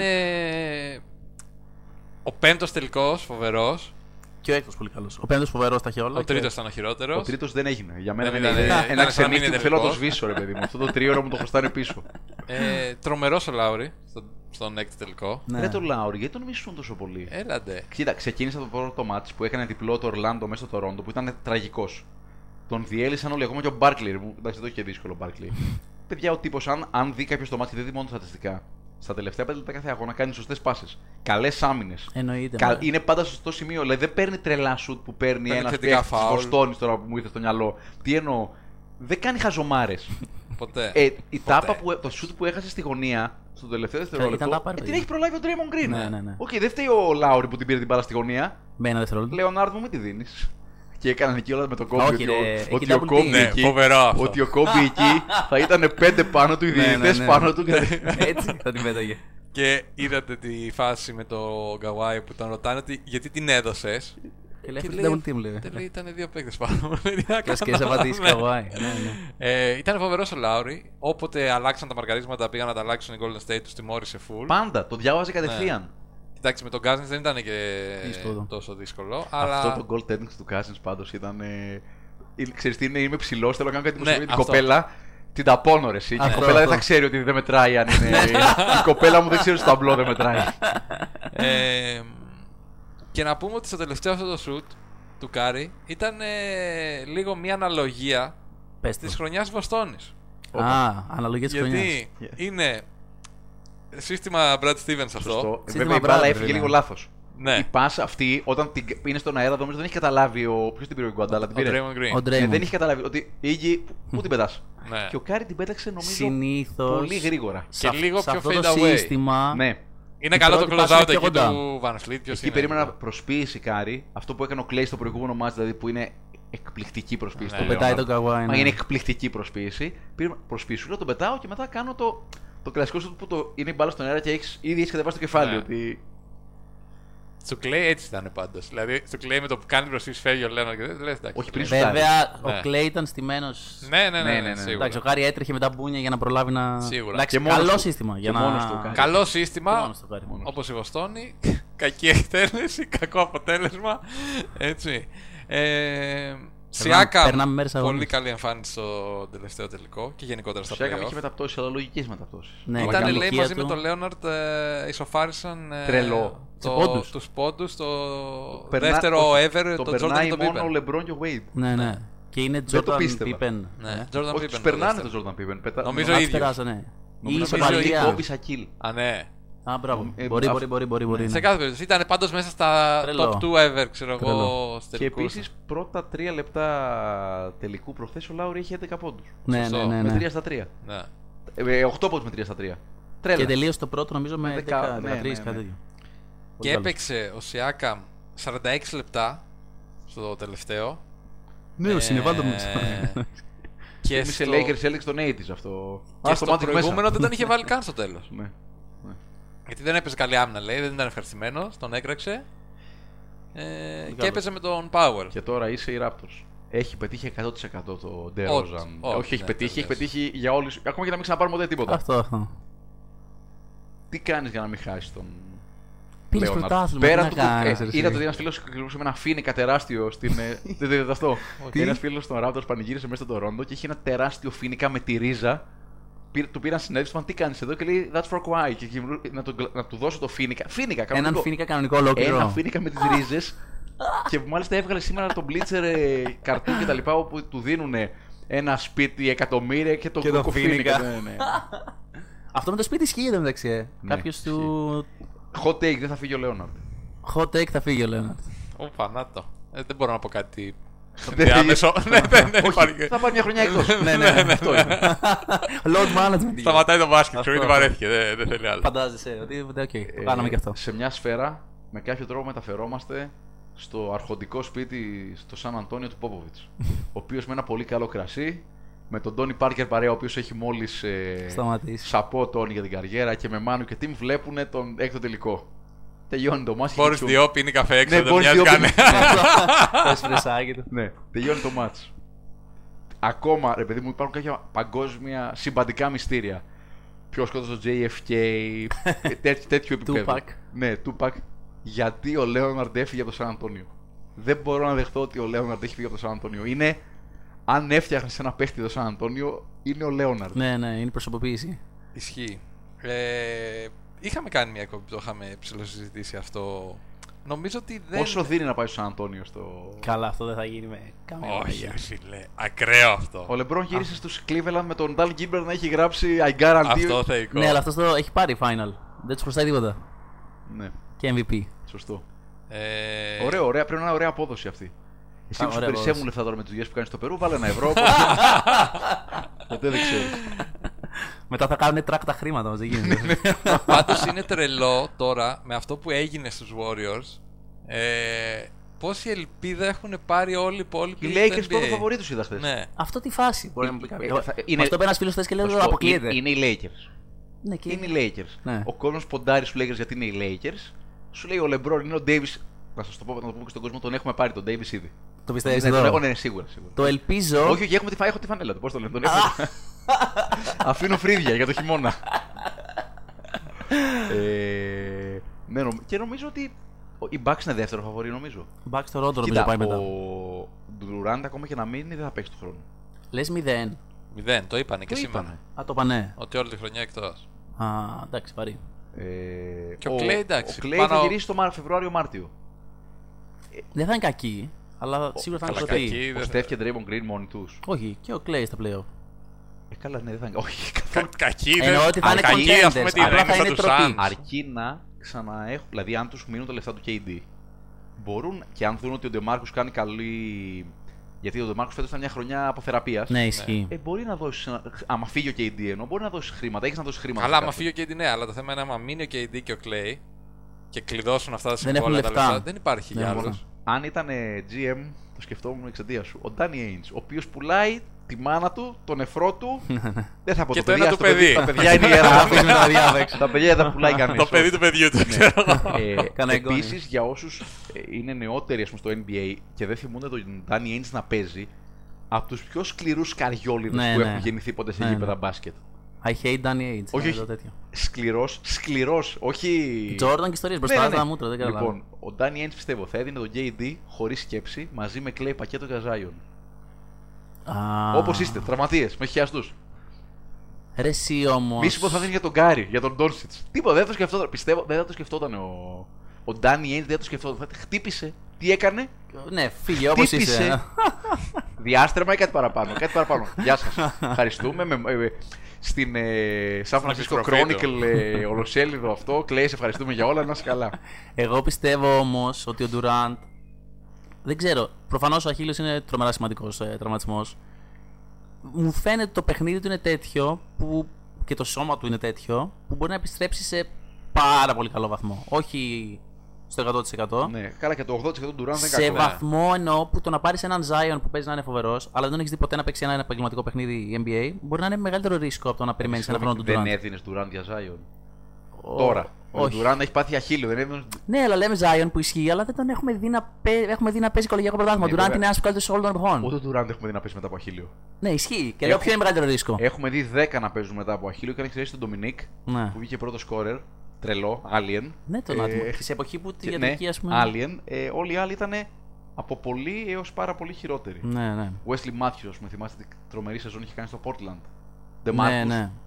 ο πέμπτος τελικός, φοβερός. Και ο έκτος πολύ καλός. Ο πέμπτος φοβερός τα είχε όλα. Ο τρίτος ήταν ο χειρότερος. Ο τρίτος δεν έγινε. Για μένα Δεν δεν ήταν- είναι. ήταν Ένα σαν να μην ξενύχτη είναι που θέλω να το τελικός. σβήσω, ρε παιδί μου. Αυτό το τρίωρο μου το χρωστάνε πίσω. Τρομερός ο Λάουρι στον έκτο τελικό. Ναι. Ρε το Λάουρι, γιατί τον μισούν τόσο πολύ. Έλαντε. Κοίτα, ξεκίνησε το πρώτο μάτς που έκανε διπλό το Ορλάντο μέσα στο Τορόντο που ήταν τραγικός. Τον διέλυσαν όλοι, ακόμα και ο Μπάρκλι. Εντάξει, το είχε δύσκολο ο Μπάρκλι. Παιδιά, ο τύπος, αν δει κάποιο το μάτι και δεν δει μόνο τα στατιστικά, στα τελευταία 5 λεπτά κάθε αγώνα κάνει σωστές πάσες. Καλές άμυνες. Εννοείται. ναι. Είναι πάντα στο σωστό σημείο. Δηλαδή δεν παίρνει τρελά σουτ που παίρνει Παίρνει ένα θετικά παίκτη τη φάουλ. Βοστόνη τώρα που μου ήρθε στο μυαλό. Τι εννοώ. Δεν κάνει χαζομάρες. Ποτέ. Η τάπα το σουτ που έχασε στη γωνία στο τελευταίο δευτερόλεπτο. Ήταν τάπα, ρε Την παιδί. έχει προλάβει ο Draymond Green. Ναι. Οκ, δεν φταίει ο Λάουρι που την πήρε την μπάλα στη γωνία. Με ένα δευτερόλεπτο. Λεωνάρντ μου, μην τη δίνει. Και έκαναν εκεί όλα με τον Κόμπι. Όχι, Ότι, ρε, ότι εκεί ο double Κόμπι team. Ναι, εκεί, φοβερό αυτό. ότι ο Κόμπι εκεί θα ήταν 5 πάνω του, οι Ναι, διαιτητές ναι. πάνω του. Έτσι θα την πέταγε. Και είδατε τη φάση με το Γκαουάι που τον ρωτάνε ότι γιατί την έδωσες. Και λέει Και double team, λέει. λέει ήταν δύο παίκτες πάνω. Τι να Κλασικές κάνω, απαντήσεις ναι. Καβάη. Ναι. Ήταν φοβερός ο Λάουρι. Όποτε αλλάξαν τα μαρκαρίσματα πήγαν να τα αλλάξουν οι Golden State, τους τιμώρησε full. Πάντα, το διάβαζε κατευθείαν. Κοιτάξτε, με τον Cousins δεν ήταν και Δύσκολο. τόσο δύσκολο. Αλλά... Αυτό το goal techniques του Cousins πάντως ήταν. Ξέρεις τι είναι, είμαι ψηλός, θέλω να κάνω κάτι Ναι, δημοσιογραφικό. Την αυτό. κοπέλα την ταπώνω ρε εσύ. Και η Αυτό, κοπέλα δεν αυτό. θα ξέρει ότι δεν μετράει αν είναι. Η κοπέλα μου δεν ξέρει ότι στο ταμπλό δεν μετράει. Και να πούμε ότι στο τελευταίο αυτό το shoot του Κάρι ήταν λίγο μια αναλογία Πες της το. χρονιάς Βοστόνης. Α, αναλογία της χρονιάς. Γιατί είναι σύστημα Brad Stevens αυτό. Σωστό. Σύστημα Βέβαια η μπάλα Bradley, έφυγε βέβαια. λίγο λάθος. Ναι, Η πάσα αυτή, όταν είναι στον αέρα, νομίζω δεν έχει καταλάβει ο. Ποιος την πήρε ο Γκουαντάλα, την ο πήρε. Draymond Green. Ο Draymond. Δεν έχει καταλάβει ότι η Ίγη. Πού την πετάς. Ναι. Και ο Κάρι την πέταξε νομίζω Συνήθως. πολύ γρήγορα. Και λίγο σε πιο αυτό το fade away. σύστημα. Ναι. Είναι η καλό το πρώτη πάση close out είναι πιο εκεί κοντά. του Van Fleet. Ποιος Εκεί είναι. περίμενα προσποίηση Κάρι. Αυτό που έκανε ο Κλέι στο προηγούμενο μάτς, δηλαδή που είναι εκπληκτική προσποίηση. Ναι, το Πετάει Leonard. τον Καβάη. Μα είναι εκπληκτική προσποίηση. Πήρε προσποίηση, λέω, τον πετάω και μετά κάνω το κλασικό σου που είναι η μπάλα στον αέρα και ήδη έχει κατεβάσει το κεφάλι. Ναι. Ότι... Στο Clay έτσι ήταν πάντως. Δηλαδή στο Clay με το που κάνει προσφύγει φεύγει ο Λέοναρντ και δεν λες εντάξει. Όχι, πριν σουτάρει. Βέβαια, Ναι. ο Κλέι ήταν στημένος. Ναι, ναι. σίγουρα. Εντάξει, ο Κάρι έτρεχε με τα μπούνια για να προλάβει να. Σίγουρα. Εντάξει, Και μόνος καλό του. σύστημα. Και Για να... μόνος του ο Κάρι. Καλό Και σύστημα, μόνος του Κάρι. όπως η Βοστόνη. Κακή εκτέλεση, κακό αποτέλεσμα. Έτσι. Σιάκαμ, περνάμε μέρες αγώνες. πολύ καλή εμφάνιση στο τελευταίο τελικό και γενικότερα στα Σιάκαμ είχε play-off. μεταπτώσεις, αλλά λογικές μεταπτώσεις. Ναι, Ήταν η λέει ηλικία μαζί του. με τον Λέοναρντ Τρελό. ισοφάρισαν Σε πόντους. τους πόντους στο Περνά- δεύτερο όχι, ever το τον περνάει Jordan τον μόνο ο Pippen. Λεμπρόν και ο Wade. Ναι. Και είναι Δεν το Jordan πίστευα. Pippen. Ναι, Jordan Όχι, Pippen. τους περνάνε το τον Jordan Pippen. Νομίζω Ας ίδιος. περάσανε. Ή Νομίζω ισοπαλία. Κόμπι Σακίλ. Α, ναι. Α, μπράβο. Ε, Μπορεί. Σε ναι. κάθε περίπτωση ήταν πάντως μέσα στα Τρελό. top 2 ever, ξέρω εγώ, Τρελό. στους Και τελικούς. επίσης πρώτα 3 λεπτά τελικού προχθές ο Λάουρι είχε 11 πόντους. Ναι, Σωστό. ναι. Με 3 στα 3. Ναι. 8 πόντους με 3 στα 3. Τρέλα. Και τελείωσε το πρώτο νομίζω με 13, ναι, κάτι ναι. τέτοιο. Και Πολύ έπαιξε ο Σιάκαμ 46 λεπτά στο τελευταίο. Ναι, ο συνεβάλλον μου. Και Εμείς σε στο, Lakers έλεξε τον 80's αυτό. και Α, στο το Magic προηγούμενο μέσα. δεν τον είχε βάλει καν στο τέλος. Ναι. Γιατί δεν έπαιζε καλή άμυνα, λέει, δεν ήταν ευχαριστημένος, τον έκραξε. Και έπαιζε με τον Powell. Και τώρα είσαι οι Raptors. Έχει πετύχει 100% το DeRozan. Όχι, έχει ναι, πετύχει, έχει τελείως. πετύχει για όλους. Ακόμα και να μην ξαναπάρουμε ποτέ τίποτα. Αυτό. Τι κάνεις για να μην χάσεις τον Πήρες Leonard? πρωτάθλημα, Πέρα τι του να κάνεις, ρε εσύ. είδατε ότι ένας φίλος κυκλούσε με ένα φίνικα τεράστιο στην. Δεν είδατε αυτό. Ένας φίλος των Raptors πανηγύρισε μέσα στο Toronto και είχε ένα τεράστιο φίνικα με τη ρίζα του πήραν συνέντευξη, του τι κάνεις εδώ και λέει That's for Kawhi. Και να του δώσω το φίνικα. Φίνικα, κανονικό. Έναν φίνικα κανονικό ολόκληρο. Ένα φίνικα με τις ρίζες. Και μάλιστα έβγαλε σήμερα το Bleacher καρτούν και τα λοιπά, όπου του δίνουν ένα σπίτι εκατομμύρια και το φίνικα. Ναι. Αυτό με το σπίτι ισχύει εδώ μεταξύ. Ναι, Κάποιος του. Hot take, δεν θα φύγει ο Λέοναρντ. Hot take θα φύγει ο Λέοναρντ. Φανάτο. Δεν μπορώ να πω κάτι. Δεν Διάμεσο. Δεν υπάρχει. Θα πάρει μια χρονιά εκτός. Ναι, αυτό είναι. Load management. Σταματάει το μπάσκετ, ξέρω γιατί βαρέθηκε. Δεν θέλει άλλο. Φαντάζεσαι ότι. Οκ, το κάναμε και αυτό. Σε μια σφαίρα, με κάποιο τρόπο μεταφερόμαστε στο αρχοντικό σπίτι στο Σαν Αντώνιο του Πόποβιτς. Ο οποίος με ένα πολύ καλό κρασί, με τον Τόνι Πάρκερ παρέα, ο οποίος έχει μόλις σαπό Τόνι για την καριέρα, και με Μάνου και Τιμ βλέπουν τον έκτο τελικό. Τελειώνει το μάτς. Μπόρις Διό πίνει καφέ έξω, Ναι, δεν μοιάζει κανένα. Ναι. Τελειώνει το μάτς. Ακόμα, ρε παιδί μου, υπάρχουν κάποια παγκόσμια συμπαντικά μυστήρια. Ποιος σκότωσε το JFK, τέτοιο επίπεδο. Ναι, Tupac. Γιατί ο Λέοναρντ έφυγε από το Σαν Αντώνιο. Δεν μπορώ να δεχτώ ότι ο Λέοναρντ έχει φύγει από το Σαν Αντώνιο. Είναι, αν έφτιαχνε ένα παίχτη το Σαν Αντώνιο, είναι ο Λέοναρντ. Ναι, είναι προσωποποίηση. Ισχύει. Είχαμε κάνει μια εκπομπή που το είχαμε ψηλοσυζητήσει αυτό. Νομίζω ότι δεν. Πόσο δίνει να πάει στο Σαν Αντώνιο στο. Καλά, αυτό δεν θα γίνει με καμία. Όχι, φίλε. Ακραίο αυτό. Ο Λεμπρόν γύρισε στους Cleveland με τον Ντάλ Γκίμπερ να έχει γράψει I guarantee. Αυτό θεϊκό. Ναι, αλλά αυτό το έχει πάρει final. Δεν του χρωστάει τίποτα. Ναι, Και MVP. σωστό. Ωραία, πρέπει να είναι ωραία απόδοση αυτή. Εσύ που σου ωραία περισσεύουν λεφτά τώρα με τις δουλειές που κάνεις στο Περού, βάλε €1. Ποτέ δεν ξέρεις. Μετά θα κάνουν τρακ τα χρήματα μας, δεν γίνεται. Πάντως είναι τρελό τώρα με αυτό που έγινε στους Warriors. Πόση ελπίδα έχουν πάρει όλοι οι υπόλοιποι. Οι Lakers πρώτο φαβορί τους είδα χθες. Ναι. Αυτό τη φάση μπορεί να μου πει κάποιος. είναι- Μας το είπε ένας φίλος χθες και λέει ότι αποκλείεται. Είναι οι Lakers. Ναι, και Είναι οι Lakers. Ναι. Ο κόσμος ποντάρει στους Lakers γιατί είναι οι Lakers. Σου λέει ο LeBron είναι ο Davis. Να σας το πω, να το πούμε και στον κόσμο, τον έχουμε πάρει τον Davis ήδη. το πιστεύεις Ναι, εδώ. ναι, σίγουρα. Το ελπίζω. Όχι, έχουμε έχω τη φανέλα του. Πώς το λένε, τον έχω. Αφήνω φρύδια για το χειμώνα. Ναι, και νομίζω ότι οι Bucks είναι δεύτερο φαβορί, νομίζω. Back στο Ρόντο νομίζω Κοίτα, πάει μετά. ο Durant ακόμα και να μείνει δεν θα παίξει του χρόνου. Λες 0. 0, το είπανε και Το σήμερα. είπανε. Α, το πανέ. Ότι όλη τη χρονιά εκτός. Α, εντάξει, βαρύ. Και ο Clay, εντάξει, Ο Clay πάνω- θα γυρίσει το Φεβρουάριο-Μάρτιο. Δεν θα είναι κακή, αλλά σίγουρα θα είναι Καλά, σωτή. κακή. Ο Steph και Draymond Green μόνοι τους. Όχι, και ο Clay στα playoff. Καλά, ναι, δεν θα είναι. Όχι, καθόλου. Κακή, Εννοώ ότι θα είναι κακή, ας πούμε, contenders, την απλά θα έμεσα είναι του τροπή. Suns. Αρκεί να ξαναέχουν. Δηλαδή, αν τους μείνουν τα λεφτά του KD, μπορούν και αν δουν ότι ο Ντεμάρκους κάνει καλή. Γιατί ο Ντεμάρκους φέτος ήταν μια χρονιά αποθεραπείας. Ναι, ισχύει. Μπορεί να δώσει. Άμα φύγει ο KD, ενώ μπορεί να δώσει χρήματα. Έχεις να δώσει χρήματα. Καλά, σε άμα κάποιον. φύγει ο KD, ναι, αλλά το θέμα είναι άμα μείνει ο KD και ο Clay και κλειδώσουν αυτά τα Δεν έχουν συμβόλαια. τα λεφτά. λεφτά, δεν υπάρχει Δεν για έχουν. άλλους. Αν ήταν GM, το σκεφτόμουν εξαιτία σου. Ο Danny Ainge, ο οποίος πουλάει τη μάνα του, τον νεφρό του. Δεν θα πω Και το το ένα παιδί, του το παιδί. παιδί. Τα παιδιά είναι ιερά. Αφήνουμε τα παιδιά απ' έξω. Τα παιδιά δεν τα πουλάει κανείς. Το παιδί του παιδιού του, ξέρω εγώ. Κανένα εγγόνι. Επίσης, για όσους είναι νεότεροι ας πούμε, στο NBA και δεν θυμούνται τον Danny Ainge να παίζει, από τους πιο σκληρούς καριόλιδες Ναι, που ναι. έχουν γεννηθεί ποτέ σε Ναι, γήπεδα ναι. μπάσκετ. I hate Danny Ainge. Όχι, είναι όχι. το τέτοιο. Σκληρός, όχι. Jordan και ιστορίες μπροστά στα μούτρα, δεν καταλαβαίνω. Λοιπόν, ο Danny Ainge πιστεύω θα έδινε τον KD χωρίς σκέψη μαζί με Clay πακέτο για Zion. Όπως είστε, τραυματίες, με χιαστούς. Ρε εσύ όμως. Μη σου πω θα δίνει για τον Γκάρι, για τον Ντόνσιτς. Τίποτα, δεν το σκεφτόταν. Πιστεύω, δεν θα το σκεφτόταν ο Danny Ainge, δεν το σκεφτόταν. Χτύπησε. Τι έκανε, Ναι, φύγε όπως χτύπησε. είσαι. Διάστρεμα ή κάτι παραπάνω. Κάτι παραπάνω. Γεια σας. Ευχαριστούμε. Στην San Francisco επιστροφή Chronicle ολοσέλιδο αυτό. Clay, σε ευχαριστούμε για όλα. Να είσαι καλά. Εγώ πιστεύω όμως ότι ο Durant. Δεν ξέρω. Προφανώς ο Αχίλιος είναι τρομερά σημαντικός τραυματισμός. Μου φαίνεται το παιχνίδι του είναι τέτοιο που, και το σώμα του είναι τέτοιο που μπορεί να επιστρέψει σε πάρα πολύ καλό βαθμό. Όχι στο 100%. Ναι, καλά και το 80% του Durant δεν Σε είναι κακό. βαθμό εννοώ που το να πάρει έναν Zion που παίζει να είναι φοβερό, αλλά δεν τον έχει δει ποτέ να παίξει ένα επαγγελματικό παιχνίδι NBA, μπορεί να είναι μεγαλύτερο ρίσκο από το να περιμένει ένα χρόνο του Δεν Durant. έδινες Durant για Zion. Τώρα. Ο όχι. Durant έχει πάθει αχίλιο. Δεν έδινες. Ναι, αλλά λέμε Zion που ισχύει, αλλά δεν τον έχουμε δει να παίζει κολεγιακό πρωτάθλημα. Ο Ναι, Durant βέβαια. είναι ένα καλύτερο όλων των εποχών. Ούτε ο Durant έχουμε δει να παίζει μετά από αχίλιο. Ναι, ισχύει. Και λέω ποιο είναι μεγαλύτερο ρίσκο. Έχουμε δει 10 να παίζουν μετά από αχίλιο και αν εξαιρέσει τον Ντομινίκ Ναι, που βγήκε πρώτο σκόρερ. Τρελό, Alien. ναι τον άτομο. Και σε εποχή που τη Ναι, ιατρική, α πούμε. Alien. Όλοι οι άλλοι ήταν από πολύ έως πάρα πολύ χειρότεροι. Ναι, ναι. Wesley Matthews, ας πούμε, θυμάστε τι τρομερή σεζόν είχε κάνει στο Portland. Ναι, ναι.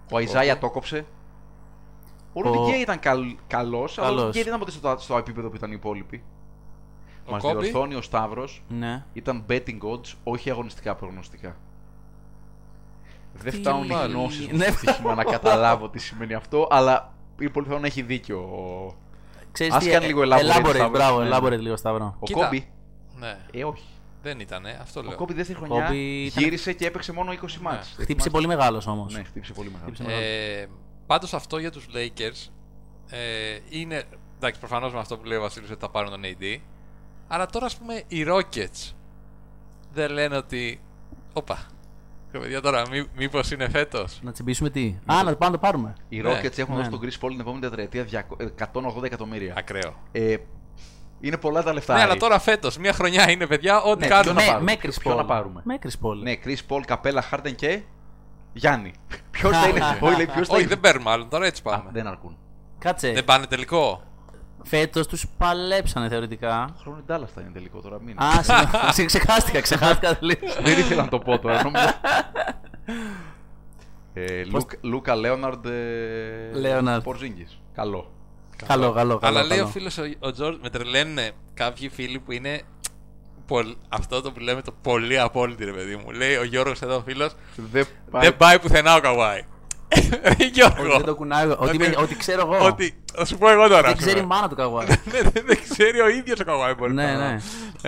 Ο Αϊζάια το κόψε. Ο Ρούντι Γκέι ήταν καλός, αλλά ο Ρούντι Γκέι δεν ήταν ποτέ στο επίπεδο που ήταν οι υπόλοιποι. Μας διορθώνει ο Σταύρος. Ναι. Ήταν betting odds, όχι αγωνιστικά προγνωστικά. Δεν φτάνουν οι γνώσεις μου στο στοίχημα να καταλάβω τι σημαίνει αυτό, αλλά είναι πολύ πιθανό να έχει δίκιο. Ας κάνει λίγο elaborate. Μπράβο, elaborate λίγο, Σταύρο. Ο Κόμπι. Ναι. Όχι. Δεν ήτανε, αυτό λέω. Ο Κόμπι δεύτερη χρονιά γύρισε και έπαιξε μόνο 20 μάτς. Χτύπησε πολύ μεγάλος όμως. Ναι, χτύπησε πολύ μεγάλος. Πάντως αυτό για τους Lakers είναι. Εντάξει, προφανώς με αυτό που λέει ο Βασίλης ότι θα πάρουν τον AD. Αλλά τώρα ας πούμε οι Rockets δεν λένε ότι. Όπα. Παιδιά τώρα, μήπως είναι φέτος. Να τσιμπήσουμε τι. Να πάμε να το πάρουμε. Οι Rockets έχουν δώσει τον Chris Paul την επόμενη τετραετία 180 εκατομμύρια. Ακραίο. Είναι πολλά τα λεφτά. Ναι, αλλά τώρα φέτος, μια χρονιά είναι παιδιά, ό,τι κάνουμε να πάρουμε. Ποιο να πάρουμε. Με Chris Paul. Ναι, Chris Paul, Καπέλα, Harden και Γιάννη. Ποιος θα είναι. Όχι, δεν παίρνουμε άλλον, τώρα έτσι πάμε. Δεν αρκούν. Κάτσε. Δεν πάνε τελικό. Φέτος τους παλέψανε θεωρητικά. Χρόνο Ντάλλας θα είναι τελικό τώρα. Μην. Ξεχάστηκα. Δεν ήθελα να το πω τώρα. Λούκα Λέοναρντ Πορζίνγκης. Καλό. Αλλά λέει ο φίλος ο Τζορτζ, με τρελαίνουν κάποιοι φίλοι που είναι αυτό το που λέμε το πολύ απόλυτη, ρε παιδί μου. Λέει ο Γιώργος εδώ ο φίλος, δεν πάει πουθενά ο Καουάι. Γιώργο. Δεν το κουνάει. Ότι ξέρω εγώ. Θα σου πω εγώ τώρα. Δεν ξέρει η μάνα του Καουάι. Δεν ξέρει ο ίδιος ο Καουάι μπορεί να. Ναι.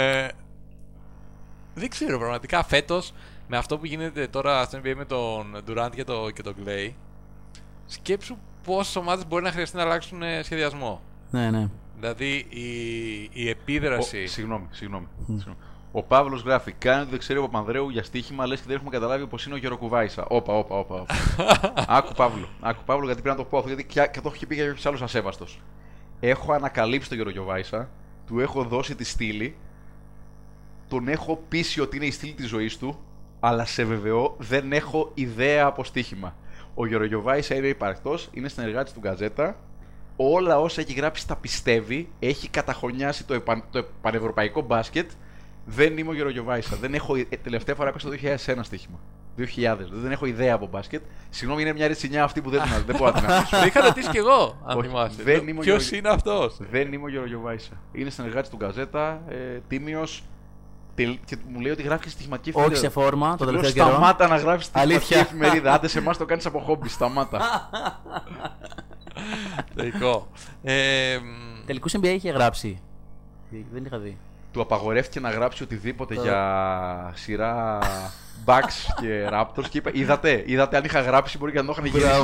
Δεν ξέρω πραγματικά φέτος με αυτό που γίνεται τώρα στο NBA με τον Durant και τον Clay. Σκέψου πόσες ομάδες μπορεί να χρειαστεί να αλλάξουν σχεδιασμό. Ναι. Δηλαδή η επίδραση. Συγγνώμη. Ο Παύλος γράφει: κάνει το δεξιρίο Παπανδρέου για στοίχημα, λες και δεν έχουμε καταλάβει πως είναι ο Γεροκουβάησα. Όπα. Άκου Παύλο, γιατί πρέπει να το πω αυτό, γιατί και το έχει πει για κάποιος άλλος ασέβαστος. Έχω ανακαλύψει τον Γεροκουβάησα, του έχω δώσει τη στήλη, τον έχω πείσει ότι είναι η στήλη της ζωής του, αλλά σε βεβαιώ δεν έχω ιδέα από στοίχημα. Ο Γεροκουβάησα είναι υπαρκτός, είναι συνεργάτης του Γκαζέτα. Όλα όσα έχει γράψει τα πιστεύει, έχει καταχωνιάσει το πανευρωπαϊκό μπάσκετ. Δεν είμαι ο Γερογιοβάησα. Τελευταία φορά έπαιξα το 2001 στοίχημα. 2000. Δεν έχω ιδέα από μπάσκετ. Συγγνώμη, είναι μια ριτσινιά αυτή που δεν μπορώ να την αφήσω. Το είχα ρωτήσει κι εγώ, αν θυμάσαι. Ποιος είναι αυτός? Δεν είμαι ο Γερογιοβάησα. Είναι συνεργάτης του Γκαζέτα, τίμιος. Και μου λέει ότι γράφει και στοιχηματική εφημερίδα. Όχι σε φόρμα, το τελευταίο καιρό. Σταμάτα να γράφει στοιχηματική εφημερίδα. Άντε σε εμάς το κάνεις από χόμπι. Σταμάτα. Τελικό. Τελικούς NBA είχε γράψει. Δεν είχα δει. Του απαγορεύτηκε να γράψει οτιδήποτε για σειρά Bucks και Raptors και είπε είδατε αν είχα γράψει μπορεί και να το είχαν γυρίσει.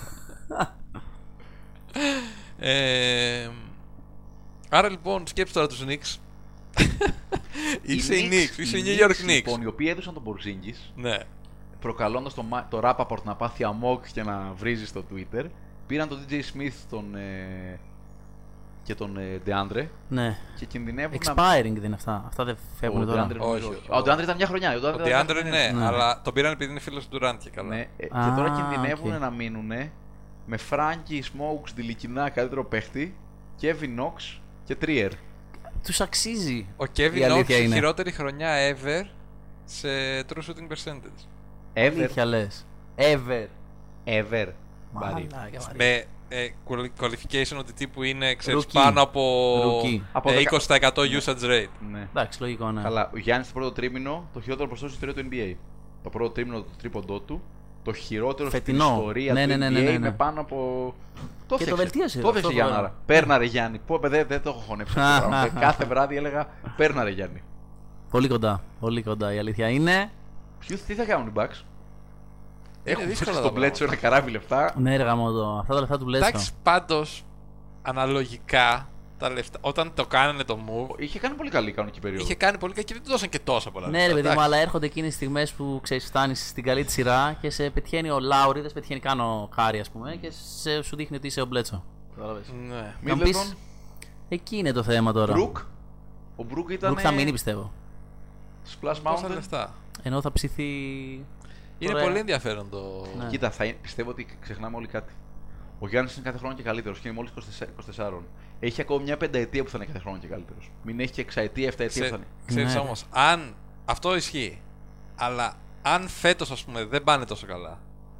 Άρα λοιπόν σκέψου τώρα τους Knicks. Είσαι οι Knicks, είσαι οι New York Knicks. Λοιπόν, οι οποίοι έδωσαν τον Porzingis, ναι. Προκαλώντας το Rappaport να πάθει αμόκ και να βρίζει στο Twitter, πήραν τον DJ Smith και τον DeAndre. Ναι. Και κινδυνεύουν Expiring δεν είναι αυτά. Αυτά δεν φεύγουν τώρα. Όχι. Ο DeAndre ήταν μια χρονιά. Ο DeAndre ναι, αλλά τον πήραν επειδή είναι φίλος του Durant και καλά. Ναι. Και τώρα κινδυνεύουν να μείνουν με Frankie Smokes, Τιλικινά, καλύτερο παίχτη, Kevin Knox και Trier. Τους αξίζει. Ο Kevin Knox η χειρότερη χρονιά ever σε true shooting percentage. Αλήθεια λες. Ever. Με qualification ότι τύπου είναι πάνω από 20% usage rate. Ναι. Εντάξει, λογικό, ναι. Καλά, ο Γιάννης στο πρώτο τρίμηνο το χειρότερο ποσοστό στην ιστορία του NBA. Το πρώτο τρίμηνο το τρίποντό του, το χειρότερο φετινό. Στην ιστορία του NBA με πάνω από... Και το βελτίωσε. Το έφτιαξε Γιάνναρα. Πέρναρε Γιάννη. Δεν το έχω χωνέψει αυτό το πράγμα. Κάθε βράδυ έλεγα πέρναρε Γιάννη. Πολύ κοντά η αλήθεια είναι. Τι θα κάνουν οι Bucks? Έχουν στον Μπλέτσο ένα καράβι λεφτά. Ναι, ρε γαμώτο. Αυτά τα λεφτά του Μπλέτσο. Εντάξει, πάντως αναλογικά τα λεφτά, όταν το κάνανε το move. Είχε κάνει πολύ καλή κανονική περίοδο. Είχε κάνει πολύ καλή και δεν του δώσαν και τόσα πολλά λεφτά. Ναι, ρε παιδί μου, αλλά έρχονται εκείνες τις στιγμές που ξέρεις, φτάνεις στην καλή τη σειρά και σε πετυχαίνει ο Λάουρι, δεν σε πετυχαίνει καν ο Χάρη, ας πούμε, και σου δείχνει ότι είσαι ο Μπλέτσο. Ναι. Να πεις, εκεί είναι το θέμα τώρα. Ο Μπρουκ ήταν. Θα μείνει, πιστεύω. Splash Mountain. Ενώ θα ψηθεί. Είναι πολύ ενδιαφέρον το. Ναι. Κοίτα, πιστεύω ότι ξεχνάμε όλοι κάτι. Ο Γιάννης είναι κάθε χρόνο και καλύτερος και είναι μόλις 24. Έχει ακόμα μια πενταετία που θα είναι κάθε χρόνο και καλύτερος. Μην έχει και εξαετία, εφταετία που θα είναι. Ξέρεις όμως, αν. Αυτό ισχύει. Αλλά αν φέτος, ας πούμε, δεν πάνε τόσο καλά,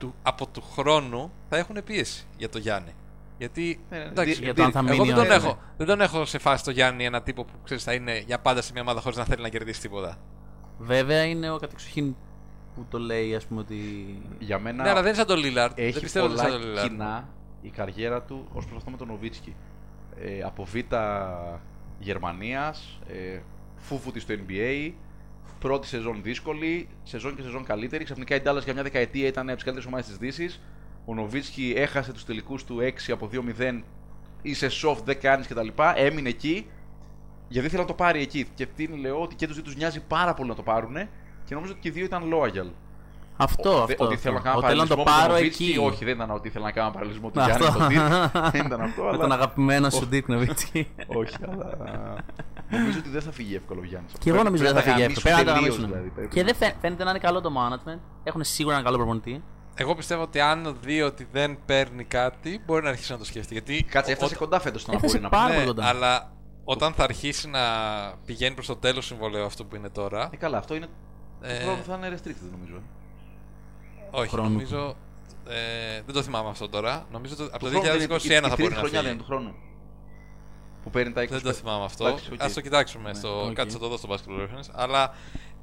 από του χρόνου θα έχουν πίεση για το Γιάννη. Γιατί. Εντάξει, για το αν θα μείνει εγώ ή όχι. δεν τον έχω σε φάση το Γιάννη ένα τύπο που ξέρεις θα είναι για πάντα σε μια ομάδα χωρίς να θέλει να κερδίσει τίποτα. Βέβαια είναι ο κατεξοχήν που το λέει, ας πούμε, ότι. Για μένα Ναι, αλλά δεν είναι σαν τον Λίλαρντ. Δεν έχει πιστεύω ότι είναι σαν τον πολλά Λίλαρντ. κοινά η καριέρα του ως προς αυτό με τον Νοβίτσκι. Από Β' Γερμανίας, φούφουτη στο NBA, πρώτη σεζόν δύσκολη, σεζόν και σεζόν καλύτερη. Ξαφνικά η Dallas για μια δεκαετία ήταν από τις καλύτερες ομάδες της Δύσης. Ο Νοβίτσκι έχασε τους τελικούς του 6 από 2-0, είσαι soft, δεν κάνεις κτλ. Έμεινε εκεί γιατί ήθελε να το πάρει εκεί. Και αυτοί λέω ότι και τους δύο τους νοιάζει πάρα πολύ να το πάρουν και νομίζω ότι και οι δύο ήταν loyal. Αυτό. Ότι θέλω να κάνω Ότι θέλω να το παραλληλισμό με τον πάρω Νοβίτσκι. εκεί. Όχι, δεν ήταν ότι ήθελα να κάνω παραλληλισμό του Αυτό. Γιάννη με τον Dirk. Δεν ήταν αυτό, Με τον αλλά. αγαπημένο σου Dirk Nowitzki. Όχι, αλλά. Νομίζω ότι δεν θα φύγει εύκολο ο Γιάννης. Και εγώ νομίζω ότι δεν θα φύγει εύκολα. Πρέπει να το γαμίσουν γαμίσουν. τελείως, Και δεν φαίνεται να είναι καλό το management. Έχουν σίγουρα ένα καλό προπονητή. Εγώ πιστεύω ότι αν δει ότι δεν παίρνει κάτι, μπορεί να αρχίσει να το σκεφτεί. Γιατί Κάτσε, έφτασε κοντά φέτος το να Έφτασε μπορεί να πάρα πει. πολύ ναι, κοντά. αλλά όταν θα αρχίσει να πηγαίνει προς το τέλος συμβολέου αυτό που είναι τώρα. Καλά, αυτό είναι. Ε, Το χρόνο θα είναι restricted νομίζω. Όχι, χρόνου. νομίζω. Δεν το θυμάμαι αυτό τώρα. Νομίζω ότι από το Του χρόνου δεν 2021 είναι- θα η μπορεί τρίτη να χρονιά δεν φύγει. είναι του χρόνου. Που παίρνει τα 20. Δεν το θυμάμαι αυτό. Εντάξει, οκ. Ας το κοιτάξουμε. Ναι, οκ. Κάτσε το δω στο Basketball Reference. Αλλά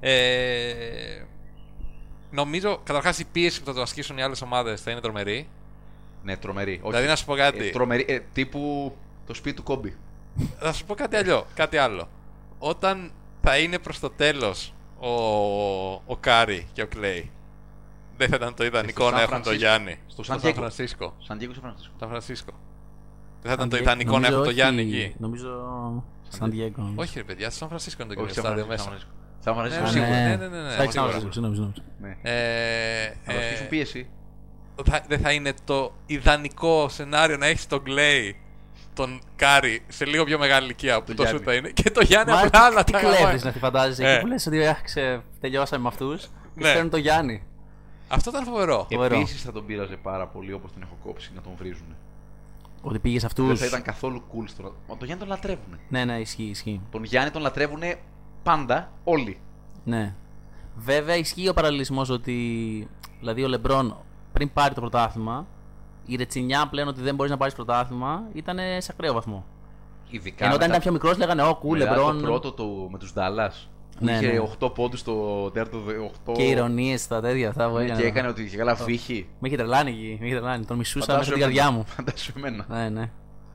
νομίζω καταρχάς η πίεση που θα το ασκήσουν οι άλλες ομάδες θα είναι τρομερή. Ναι, τρομερή. Όχι. Δηλαδή να σου πω κάτι. Τρομερή. Τύπου το σπίτι του Κόμπι. Θα σου πω κάτι άλλο. Όταν θα είναι προς το τέλος ο Κάρι και ο Κλέι, δεν θα ήταν το ιδανικό Στο να Σαν έχουν το Φρανσίσκο. Γιάννη. Στο Σαν Σαν Φρανσίσκο. Σαν Diego San Francisco. Σαν Φρανσίσκο. Δεν θα ήταν το ιδανικό να έχουν το Γιάννη εκεί. Νομίζω Σαν Diego. Όχι ρε παιδιά, στο Σαν Φρανσίσκο είναι το Όχι, κύριο Σαν στάδιο Φρανσίσκο. μέσα. Σαν Φρανσίσκο Ναι, σίγουρα. ναι, Εντάξει, σίγουρα. νόμιζα. Ναι. Ε, Θα ασκήσουν πίεση. δεν θα είναι το ιδανικό σενάριο να έχει τον Κλέι, τον Κάρι σε λίγο πιο μεγάλη ηλικία που το Γιάννη. σουτ θα είναι και το Γιάννη Μα απλά να τι τα κλέβεις γαμάει. να τη φαντάζεσαι εκεί που λες ότι τελειώσαμε με αυτούς και Ναι. φέρνουν το Γιάννη. Αυτό ήταν φοβερό. Φοβερό. Επίσης θα τον πείραζε πάρα πολύ όπως τον έχω κόψει να τον βρίζουν. Ότι πήγε σε Δεν αυτούς. θα ήταν καθόλου cool στο. Τον Γιάννη τον λατρεύουν. Ναι, ισχύει. Τον Γιάννη τον λατρεύουν πάντα όλοι. Ναι. Βέβαια ισχύει ο παραλληλισμός ότι δηλαδή ο Λεμπρόν πριν πάρει το πρωτάθλημα, η ρετσινιά πλέον ότι δεν μπορείς να πάρεις πρωτάθλημα ήταν σε ακραίο βαθμό. Ειδικά Ενώ όταν μετά- ήταν πιο μικρός λέγανε Ω, κου, μετά Λεμπρόν. Το πρώτο με τους Ντάλλας. Που Ναι, είχε ναι. 8 πόντους στο τέρτο 8. Και ηρωνίες στα τέτοια αυτά που Και έκανε ότι είχε καλά βύχη. Με είχε τρελάνει εκεί. Με είχε τρελάνει. Τον μισούσα μέσα Φαντάσου στην καρδιά εμένα. μου. Φαντάσου εμένα. Ναι.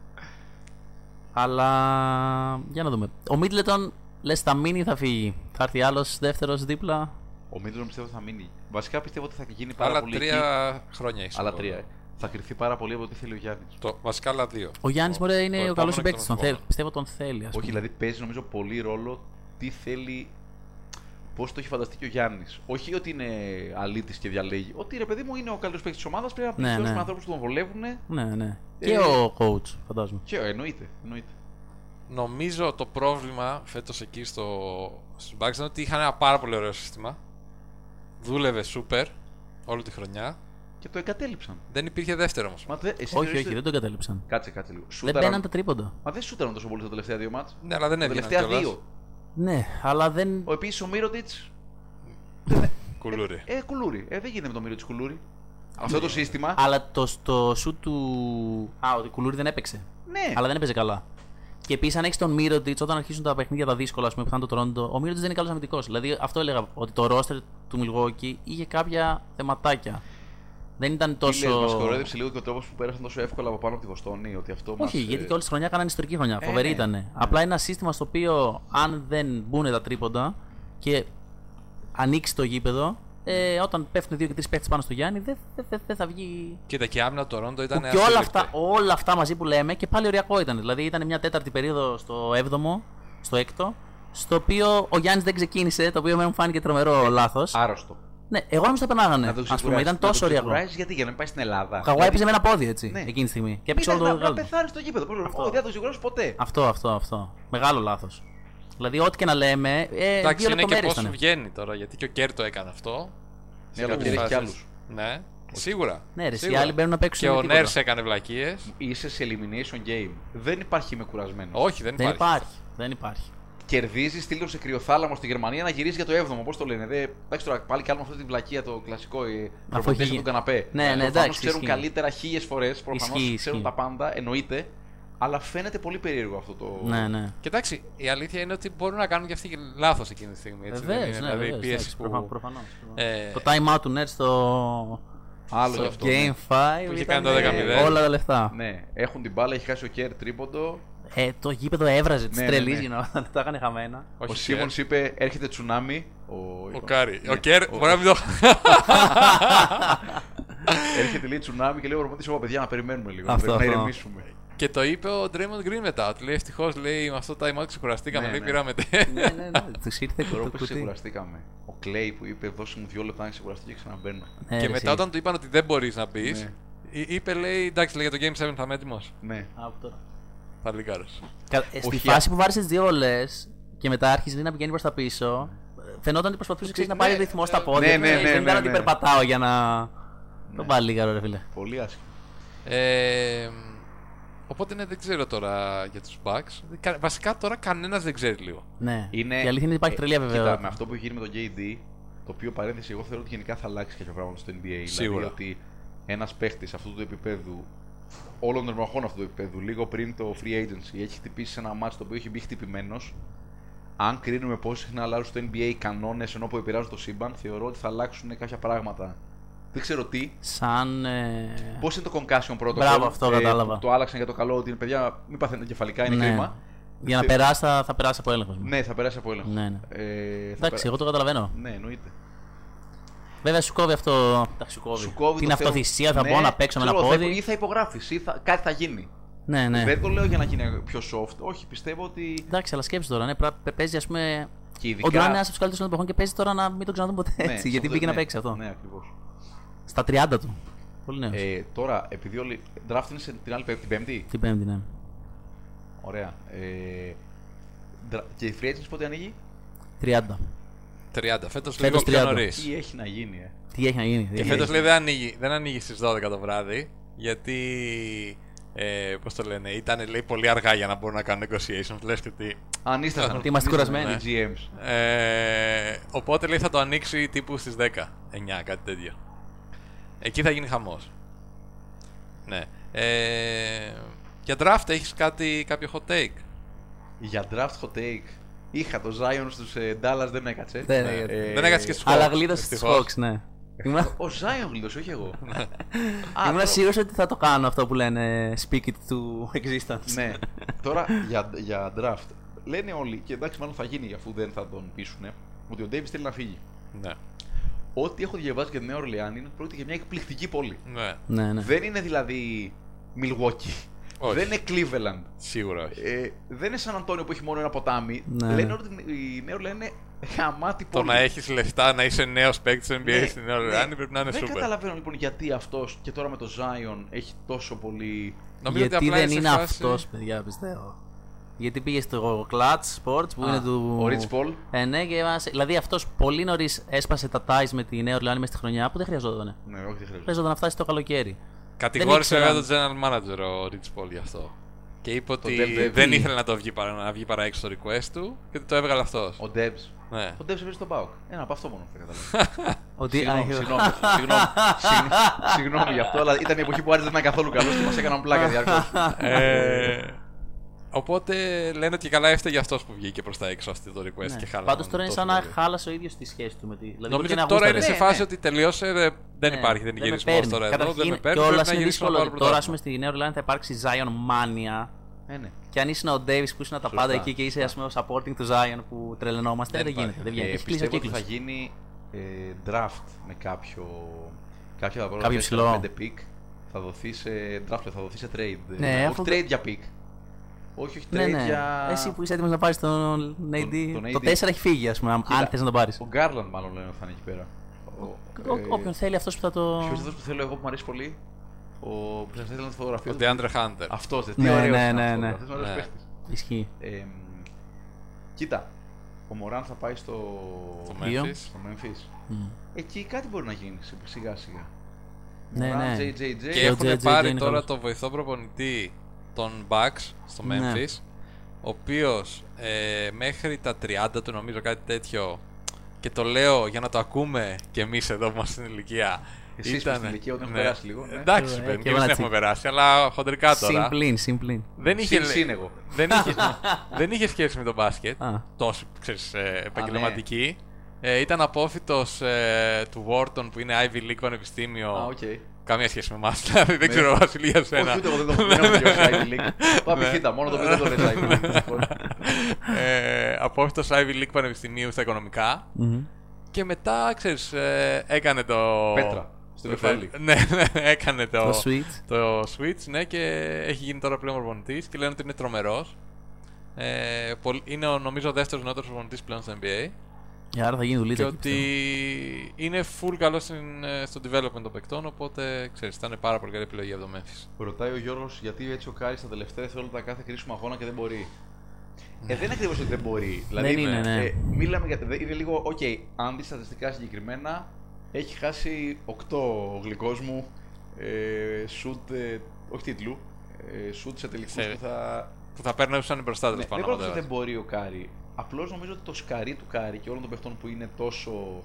Αλλά για να δούμε. Ο Μίτλετον λες θα μείνει ή θα φύγει. Θα έρθει άλλος δεύτερος δίπλα. Ο Μίτλετον πιστεύω θα μείνει. Βασικά πιστεύω ότι θα γίνει πάρα Άλλα πολύ. 3 χρόνια έχει. Άλλα 3. Θα κρυφθεί πάρα πολύ από τι θέλει ο Γιάννης. Βασικά άλλα 2. Ο Γιάννης μωρέ είναι ο επόμενο καλός και συμπαίκτης. τον επόμενο. Πιστεύω τον θέλει. Ας Όχι, πούμε. δηλαδή παίζει νομίζω πολύ ρόλο τι θέλει. Πώς το έχει φανταστεί και ο Γιάννης. Όχι ότι είναι αλήτης και διαλέγει. Ότι ρε παιδί μου είναι ο καλύτερος παίκτης της ομάδας. Πρέπει να Ναι, πλησιώσει ναι. με ανθρώπους που τον βολεύουν. Ναι. Και ο coach, φαντάζομαι. Και εννοείται. Νομίζω το πρόβλημα φέτος εκεί στους Bucks ήταν ότι είχαν ένα πάρα πολύ ωραίο σύστημα. Δούλευε super όλη τη χρονιά. Και το εγκατέλειψαν. Δεν υπήρχε δεύτερο όμως. Μα εσύ Όχι, θεωρείς- δεν τον κατέληψαν. Κάτσε λίγο. Δεν Σούταραν- μπαίναν τα τρίποντα. Μα δεν σούταραν τόσο πολύ στα τελευταία 2 μάτς. Ναι, αλλά δεν Τα έβγαιναν τελευταία κιόλας. 2. Ναι, αλλά δεν. Επίσης ο Μύρωτιτς. Κουλούρι. Κουλούρι. Δεν γίνεται με το Μύρωτιτς κουλούρι. Αυτό το σύστημα. Αλλά το σουτ του. Α, ο Κουλούρη δεν έπαιξε. Ναι. Αλλά δεν έπαιζε καλά. Και επίση, αν έχει τον Μύρωτιτς, όταν αρχίσουν τα παιχνίδια τα δύσκολα, ας πούμε, που θα είναι το Toronto, ο Μύρωτιτς δεν είναι καλό αμυντικό. Δηλαδή, αυτό έλεγα. Ότι το roster του Milwaukee είχε κάποια θεματάκια. Δεν ήταν τόσο. Μας κοροϊδεύσε λίγο και ο τρόπος που πέρασαν τόσο εύκολα από πάνω από τη Βοστόνη. Ότι αυτό Όχι, μας, γιατί και όλη τη χρονιά κάνανε ιστορική χρονιά. Φοβερή ναι. ήταν. Απλά είναι ένα σύστημα στο οποίο, αν δεν μπουν τα τρίποντα και ανοίξει το γήπεδο, όταν πέφτουν 2 και 3 παίχτες πάνω στο Γιάννη, δεν θα βγει. Κοίτα, και η άμυνα του Toronto ήταν Και όλα αυτά μαζί που λέμε και πάλι ωριακό ήταν. Δηλαδή ήταν μια τέταρτη περίοδο στο 7ο, στο 6ο, στο οποίο ο Γιάννης δεν ξεκίνησε, το οποίο εμένα μου φάνηκε τρομερό λάθος. Άρρωστο. Ναι, εγώ νόμιζα τα περνάγανε. Ας πούμε, ήταν τόσο ωριακό. Γιατί για να μην πάει στην Ελλάδα. Ο Καουάι έπαιζε με ένα πόδι έτσι, Ναι. εκείνη τη στιγμή. Και έπαιξε όλο το Να γάλα. πεθάνει στο γήπεδο. Όχι, δεν θα το σιγουρώσει ποτέ. Αυτό. Μεγάλο λάθος. Δηλαδή, ό,τι και να λέμε. Εντάξει, 2 είναι και λεπτομέρειες πώς ήταν. βγαίνει τώρα, γιατί και ο Κέρ το έκανε αυτό. Ναι, αλλά ο Κέρ έχει κι άλλους. Ναι, σίγουρα. Ναι, ρε, οι Σίγουρα. άλλοι μπαίνουν να παίξουν. Και ο τίποτα. Νέρς έκανε βλακίες. Είσαι σε elimination game. Δεν υπάρχει είμαι κουρασμένο. Όχι, δεν Δεν υπάρχει. υπάρχει. κερδίζει, στείλει σε κρυοθάλαμο στη Γερμανία να γυρίσει για το 7ο. Πώς το λένε. Εντάξει τώρα πάλι κάνουμε αυτή την βλακεία το κλασικό. Προπονητές από τον καναπέ. Ναι, εντάξει. Ξέρουν καλύτερα 1000 φορές. Προφανώς ξέρουν τα πάντα, εννοείται. Αλλά φαίνεται πολύ περίεργο αυτό το. Ναι. Και εντάξει, η αλήθεια είναι ότι μπορούν να κάνουν και αυτοί λάθος εκείνη τη στιγμή. Βεβαίως, ναι, δηλαδή πίεση που. Προφανώς. Το time out του Nets στο. Άλλο γι' αυτό. Game 5 που είχε κάνει το 10-0. όλα τα λεφτά. Ναι, έχουν την μπάλα, έχει χάσει ο Κέρ τρίποντο. Το γήπεδο έβραζε, τη Ναι, τρελίζει ναι. να τα έκανε χαμένα. Ο Σίμονς είπε έρχεται τσουνάμι. Ο Κάρι. Ο Κέρ, μπορεί να μην το. Έρχεται λέει τσουνάμι και λέει ο προπονητής: Ω παιδιά, να περιμένουμε λίγο. Αυτό. Να ηρεμήσουμε. Και το είπε ο Draymond Green μετά. Του λέει ευτυχώς λέει με αυτό το time out ξεκουραστήκαμε. Ναι, Λέει ναι. πήραμε. Ναι, του ήρθε Τώρα το που κουτί. ξεκουραστήκαμε. Ο Κλέι που είπε: Δώσε μου 2 λεπτά να ξεκουραστεί και ξαναμπαίνω. Και μετά όταν του είπαν ότι δεν μπορείς να μπεις, Ναι. είπε λέει εντάξει λέει, για το Game 7 θα είμαι έτοιμος. Ναι. Παλικάρος. Στη φάση που βάρισε τις 2 βολές και μετά άρχισε να πηγαίνει προς τα πίσω, φαινόταν ότι προσπαθούσε να πάρει ρυθμό στα πόδια. Ναι, Δεν ήταν ότι περπατάω για να. Ναι. Τον πάλι λίγα, ρε φίλε. Πολύ άσχημα. Οπότε ναι, δεν ξέρω τώρα για τους Bucks. Βασικά τώρα κανένας δεν ξέρει λίγο. Ναι. Είναι... Η αλήθεια είναι ότι υπάρχει τρελή αβεβαιότητα. Κοίτα, με αυτό που έχει γίνει με τον KD, το οποίο παρένθεση εγώ θεωρώ ότι γενικά θα αλλάξει κάποια πράγματα στο NBA. Σίγουρα. Δηλαδή ότι ένας παίχτης αυτού του επίπεδου, όλων των ερμαχών αυτού του επίπεδου, λίγο πριν το free agency, έχει χτυπήσει σε ένα μάτσο το οποίο έχει μπει χτυπημένος. Αν κρίνουμε πώς συχνά αλλάζουν στο NBA οι κανόνες ενώ που επηρεάζουν το σύμπαν, θεωρώ ότι θα αλλάξουν κάποια πράγματα. Δεν ξέρω τι. Σαν. Πώς είναι το concussion protocol. Μπράβο, αυτό κατάλαβα. Το άλλαξαν για το καλό ότι παιδιά μην παθαίνετε κεφαλικά, είναι κρίμα. Για να περάσει θα περάσει από έλεγχο. Ναι, θα περάσει από έλεγχο. Ναι. Εντάξει, εγώ το καταλαβαίνω. Ναι, εννοείται. Βέβαια σου κόβει αυτό. Σου κόβει την αυτοθυσία, θα μπορώ να παίξω με ένα πόδι. Ή θα υπογράφει, ή κάτι θα γίνει. Ναι. Δεν το λέω για να γίνει πιο soft. Όχι, πιστεύω ότι. Εντάξει, αλλά σκέψου τώρα. Ναι, παίζει, α πούμε. Ειδικά... Ο Ντουράν είναι ένα από του καλύτερου των εποχών και παίζει τώρα να μην τον ξαναδούν ποτέ έτσι. Γιατί πήγε να παίξει αυτό. Ναι, ακριβώς. Στα 30 του. Πολύ νέος. Τώρα, επειδή όλοι. Draft είναι την άλλη Πέμπτη. Την Πέμπτη, ναι. Ωραία. Και η free agency πότε ανοίγει? 30. 30. Φέτος λίγο πιο νωρίς. Τι έχει να γίνει, Τι έχει να γίνει. Και φέτος λέει δεν ανοίγει στις 12 το βράδυ. Γιατί. Πώς το λένε, ήταν λέει πολύ αργά για να μπορούν να κάνουν negotiations. Λες και τι. Αν είστε είμαστε κουρασμένοι. Οι GMs. Οπότε λέει θα το ανοίξει τύπου στις 10, 9, κάτι τέτοιο. Εκεί θα γίνει χαμός. Ναι. Για draft έχεις κάποιο hot take? Για draft hot take. Είχα το Zion στους Dallas, δεν έκατσε. Δεν έκατσε και στους Hawks. Αλλά γλίτωσε στους Hawks, ναι. Ο Zion γλίτωσε, όχι εγώ. Ήμουν σίγουρος ότι θα το κάνω αυτό που λένε speak it to existence. Ναι. Τώρα για draft. Λένε όλοι, και εντάξει μάλλον θα γίνει αφού δεν θα τον πείσουνε, ότι ο Davis θέλει να φύγει. Ναι. Ό,τι έχω διαβάσει για τη Νέα Ορλεάνη είναι ότι πρόκειται για μια εκπληκτική πόλη. Ναι. Δεν είναι δηλαδή Milwaukee. Όχι. Δεν είναι Cleveland. Σίγουρα όχι. Δεν είναι Σαν Αντώνιο που έχει μόνο ένα ποτάμι. Ναι. Λένε ότι η Νέα Ορλεάνη είναι γαμάτη πόλη. Το να έχεις λεφτά, να είσαι νέος παίκτης NBA στην Νέα Ορλεάνη πρέπει να είναι Δεν super. καταλαβαίνω λοιπόν γιατί αυτός και τώρα με το Zion έχει τόσο πολύ. Νομίζω γιατί ότι απλά δεν σε είναι φάση... αυτός, παιδιά, πιστεύω. Γιατί πήγε στο Clutch Sports που είναι του. Ο Rich Paul. Ναι, και δηλαδή αυτός πολύ νωρίς έσπασε τα ties με τη Νέα Ορλεάνη μες στη χρονιά που δεν χρειαζόταν. Ναι, όχι, δεν χρειάζεται. Χρειαζόταν να φτάσει το καλοκαίρι. Κατηγόρησε Δεν βέβαια τον general manager ο Rich Paul γι' αυτό. Και είπε ότι Deb δεν ήθελε να το βγει παρά έξω στο request του και το έβγαλε αυτός. Ο Debs. Ναι. Ο Debs παίζει στον Πάοκ. Ένα από αυτό μόνο δεν καταλαβαίνω. Ότι. Συγγνώμη γι' αυτό, αλλά ήταν η εποχή που άρχισε να είναι καθόλου καλό και μας έκαναν πλάκα διαρκώς. Οπότε λένε ότι καλά έφταιγε αυτός που βγήκε προς τα έξω αυτό το request και χάλασε. Πάντως τώρα είναι σαν να χάλασε ο ίδιος τη σχέση του με τη. Νομίζω ότι τώρα είναι σε φάση ότι τελείωσε, δεν υπάρχει, δεν είναι γυρισμός τώρα εδώ, δεν με παίρνει. Και όλα να είναι γυρίσουμε να δύσκολο. Τώρα, ας πούμε, στη Νέα Ορλεάνη θα υπάρξει Zion Mania. Ναι. Και αν ήσουν ο Davis που ήσουν τα πάντα εκεί και είσαι, ας πούμε, ο supporting του Zion που τρελαινόμαστε, δεν γίνεται. Δεν βγαίνει. Έχει κλείσει ο Πιστεύω ότι κύκλος. θα γίνει draft με κάποιο ψηλό. 5 pick. Θα δωθεί σε draft, θα δοθεί σε trade. Ναι, όχι trade για pick. Όχι Ναι, trade ναι. για. Εσύ που είσαι έτοιμος να πάρεις τον AD. τον Το AD. 4 έχει φύγει, ας πούμε, αν θες να τον πάρεις. Ο Garland μάλλον λένε ότι θα είναι εκεί πέρα. Όποιον θέλει αυτός που θα το. Ποιος είναι αυτός που θέλω εγώ που μου αρέσει πολύ? Ο που σας έστειλα τη φωτογραφία. Ο DeAndre Hunter. Αυτός, τι Ναι, ωραίος ναι, είναι ναι, αυτός, ναι. αυτός είναι ωραίος Ναι. παίχτης. Ισχύει. Κοίτα, ο Μωράν θα πάει στο Memphis. Εκεί κάτι μπορεί να γίνει σιγά σιγά. Ναι, Μωράν, ναι. JJJ. Και ο έχουν JJJ πάρει είναι τώρα καλός. το βοηθό προπονητή των Bucks στο Ναι. Memphis, ο οποίος μέχρι τα 30 του νομίζω κάτι τέτοιο, και το λέω για να το ακούμε κι εμείς εδώ που είμαστε στην ηλικία. Εσείς στην ηλικία όταν έχουμε περάσει λίγο. Ναι. Εντάξει, και εμείς δεν έχουμε περάσει, αλλά χοντρικά τώρα. Συμπλήν. Δεν είχε σχέση με το μπάσκετ, τόσο ξέρεις, επαγγελματική. Ήταν απόφοιτος του Wharton που είναι Ivy League πανεπιστήμιο. Καμία σχέση με εμάς, δηλαδή δεν ξέρω, Βασίλη, για σένα. Όχι, ούτε εγώ δεν το έχω βιώσει Ivy League. Πάμε χίτα, μόνο το παιδί δεν το λες Ivy League. Απόφοιτος Ivy League πανεπιστημίου στα οικονομικά. Και μετά, ξέρεις, έκανε το... Πέτρα, στο κεφάλι. Ναι, έκανε το switch, ναι, και έχει γίνει τώρα πλέον προπονητής και λένε ότι είναι τρομερός. Είναι νομίζω ο δεύτερος νεότερος προπονητής πλέον στο NBA. Άρα θα γίνει δουλίτσα. Και ότι είναι full καλό στο development των παικτών, οπότε ξέρεις, ήταν πάρα πολύ καλή επιλογή από το Memphis. Ρωτάει ο Γιώργος γιατί έτσι ο Κάρης στα τελευταία δευτερόλεπτα κάθε κρίσιμο αγώνα και δεν μπορεί. Δεν είναι ακριβώς ότι δεν μπορεί. Δηλαδή, δεν είναι, ναι. Μιλάμε για. Είναι λίγο, αν δει στατιστικά συγκεκριμένα, έχει χάσει 8 ο γλυκός μου σουτ, όχι τίτλου, σουτ σε τελικούς που θα παίρνουν μπροστά τους πάνω. Δεν ξέρω ότι δεν μπορεί ο Κάρη. Απλώς νομίζω ότι το σκαρί του Κάρη και όλων των παιχτών που είναι τόσο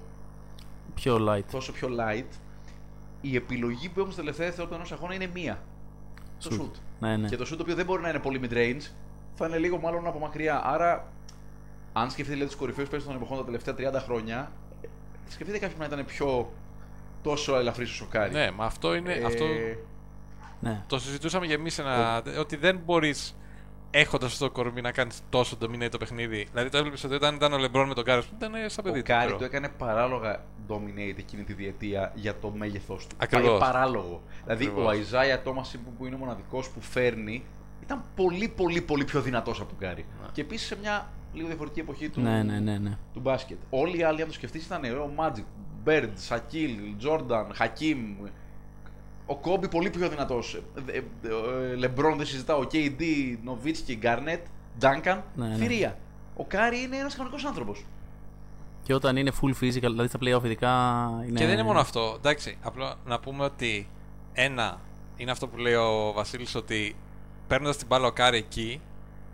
πιο light, η επιλογή που έχουν στα τελευταία δευτερόλεπτα ενός αγώνα είναι μία. Το shoot. Ναι. Και το shoot το οποίο δεν μπορεί να είναι πολύ mid-range, θα είναι λίγο μάλλον από μακριά. Άρα, αν σκεφτείτε δηλαδή, τους κορυφαίους παίκτες των εποχών τα τελευταία 30 χρόνια, σκεφτείτε κάποιον να ήταν τόσο ελαφρύς όσο ο Κάρη. Ναι, μα αυτό είναι. Αυτό... Ναι. Το συζητούσαμε και εμείς ότι δεν μπορείς έχοντας αυτό το κορμί να κάνεις τόσο dominate το παιχνίδι. Δηλαδή το έβλεπες ότι όταν ήταν ο LeBron με τον Κάρι, ήταν σαν παιδί. Ο Κάρι το έκανε παράλογα dominate εκείνη τη διετία για το μέγεθός του. Ακριβώς. Παράλογο. Δηλαδή ο Isaiah Thomas που είναι ο μοναδικός που φέρνει ήταν πολύ πιο δυνατός από τον Κάρι. Και επίσης σε μια λίγο διαφορετική εποχή του μπάσκετ. Όλοι οι άλλοι, αν το σκεφτείς, ήταν ο Magic, Bird, Shaquille, Jordan, Hakim. Ο Κόμπι πολύ πιο δυνατός. Λεμπρόν δεν συζητάω. Ο KD, Νοβίτσκι, Γκάρνετ, Ντάνκαν. Θηρία. Ο Κάρι είναι ένας κανονικός άνθρωπος. Και όταν είναι full physical, δηλαδή στα playoff ειδικά. Είναι... Και δεν είναι μόνο αυτό. Εντάξει, απλά να πούμε ότι ένα είναι αυτό που λέει ο Βασίλης, ότι παίρνοντας την μπάλα ο Κάρι εκεί,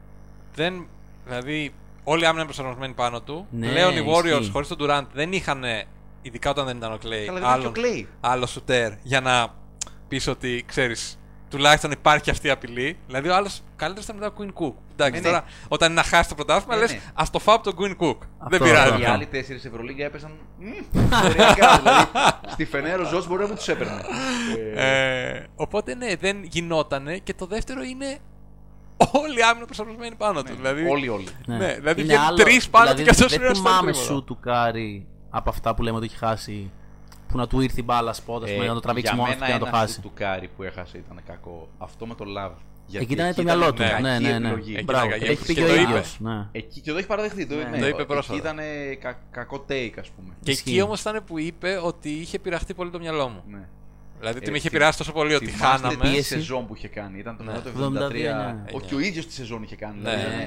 δηλαδή όλοι οι άμυνοι είναι προσαρμοσμένοι πάνω του. Πλέον οι Warriors χωρίς τον Durant δεν είχαν, ειδικά όταν δεν ήταν ο Clay, άλλο σουτέρ για να πεις ότι ξέρεις, τουλάχιστον υπάρχει αυτή η απειλή. Δηλαδή ο άλλος καλύτερος ήταν μετά ο Quinn Cook. Εντάξει, τώρα όταν είναι να χάσει το πρωτάθλημα, λες ας το φάω από τον Quinn Cook. Δεν πειράζει. Οι άλλοι 4 Ευρωλίγκα έπεσαν. Οριακά. Δηλαδή στη Φενέρο Ζώτς μπορεί να μου τους έπαιρνε. Οπότε ναι, δεν γινότανε. Και το δεύτερο είναι όλοι οι άμυνοι προσαρμοσμένοι πάνω του. Όλοι. Δηλαδή βγαίνουν 3 πάνω του και αυτός είναι ένας. Δεν θυμάμαι σου του Κάρι από αυτά που λέμε ότι έχει χάσει. Που να του ήρθε η μπάλα σπότ, να το τραβήξει μόνο και να το χάσει. Αυτό του Κάρι που έχασε ήταν κακό. Αυτό με το Love. Εκεί ήταν το μυαλό του. Ναι. Μπράβο. Έχει πει και ο ίδιος. Εκεί και το έχει παραδεχτεί. Το είπε πρόσφατα. Ήταν κακό take, ας πούμε. Και εκεί όμως ήταν που είπε ότι είχε πειραχτεί πολύ το μυαλό μου. Δηλαδή ότι με είχε πειράσει τόσο πολύ ότι χάναμε. Τη σεζόν που είχε κάνει. Ήταν το 1973. Όχι, ο ίδιος τη σεζόν είχε κάνει.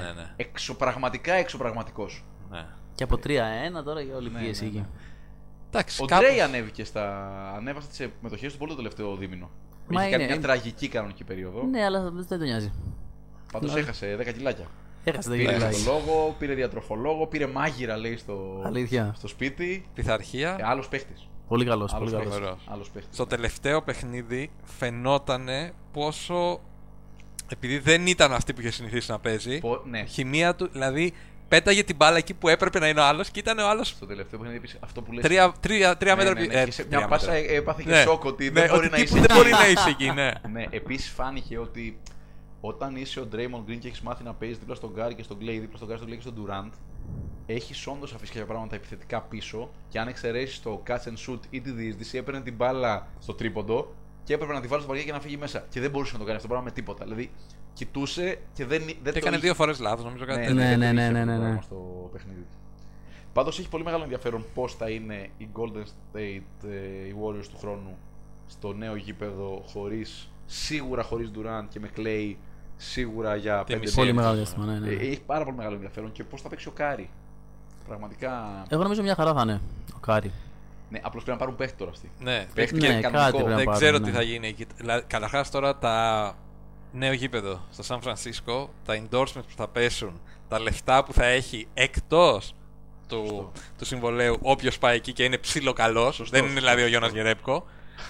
Εξωπραγματικός. Και από 3-1 τώρα για όλη η πίεση εκεί. Ο Ντρέι ανέβασε τις συμμετοχές του πολύ το τελευταίο δίμηνο. Είχε κάνει μια τραγική κανονική περίοδο. Ναι, αλλά δεν το νοιάζει. Πάντως έχασε 10 κιλάκια. Πήρε διατροφολόγο, πήρε διατροφολόγο, πήρε μάγειρα λέει στο σπίτι. Πειθαρχία. Άλλος παίχτης. Πολύ καλός. Στο τελευταίο παιχνίδι φαινότανε πόσο. Επειδή δεν ήταν αυτή που είχε συνηθίσει να παίζει. Χημεία του, δηλαδή. Πέταγε την μπάλα εκεί που έπρεπε να είναι ο άλλος και ήταν ο άλλος. Στο τελευταίο παιχνίδι αυτό που λες. 3 μέτρα πίσω. Μια πάσα έπαθε και σοκ ότι δεν μπορεί να είσαι εκεί. Δεν μπορεί να είσαι εκεί, ναι. Επίσης φάνηκε ότι όταν είσαι ο Draymond Green και έχεις μάθει να παίζεις δίπλα στον Γκάρι και στον Clay, δίπλα στον Γκάρι, στον Clay και στον Durant, έχεις όντως αφήσει κάποια πράγματα επιθετικά πίσω και αν εξαιρέσεις το catch and shoot ή τη διείσδυση, έπαιρνε την μπάλα στο τρίποντο και έπρεπε να τη βάλει στο βαριά και να φύγει μέσα. Και δεν μπορούσε να το κάνει αυτό το πράγμα με τίποτα. Δηλαδή κοιτούσε και δεν το έκανε 2 φορές λάθος, νομίζω κάτι. Ναι. Στο παιχνίδι. Πάντως έχει πολύ μεγάλο ενδιαφέρον πώς θα είναι οι Golden State, οι Warriors του χρόνου στο νέο γήπεδο, σίγουρα χωρίς Durant και με Clay, σίγουρα για 5 μήνες. Πολύ μεγάλο διάστημα, ναι. Έχει πάρα πολύ μεγάλο ενδιαφέρον και πώς θα παίξει ο Κάρι. Πραγματικά. Εγώ νομίζω μια χαρά θα είναι ο Κάρι. Ναι, απλώς πρέπει να πάρουν παίχτη τώρα αυτοί. Ναι, παίχτη δεν ξέρω τι θα γίνει εκεί. Καταρχάς τώρα νέο γήπεδο στο Σαν Φρανσίσκο, τα endorsements που θα πέσουν, τα λεφτά που θα έχει εκτός του συμβολέου όποιος πάει εκεί και είναι ψιλοκαλός, δεν είναι δηλαδή ο Γιώνας Γερέπκο.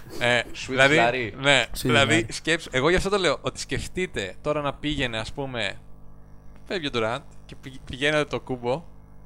Δηλαδή σκέψου, εγώ γι' αυτό το λέω, ότι σκεφτείτε τώρα να πήγαινε, ας πούμε, φεύγει ο Ντουραντ και πηγαίνετε το Κούμπο.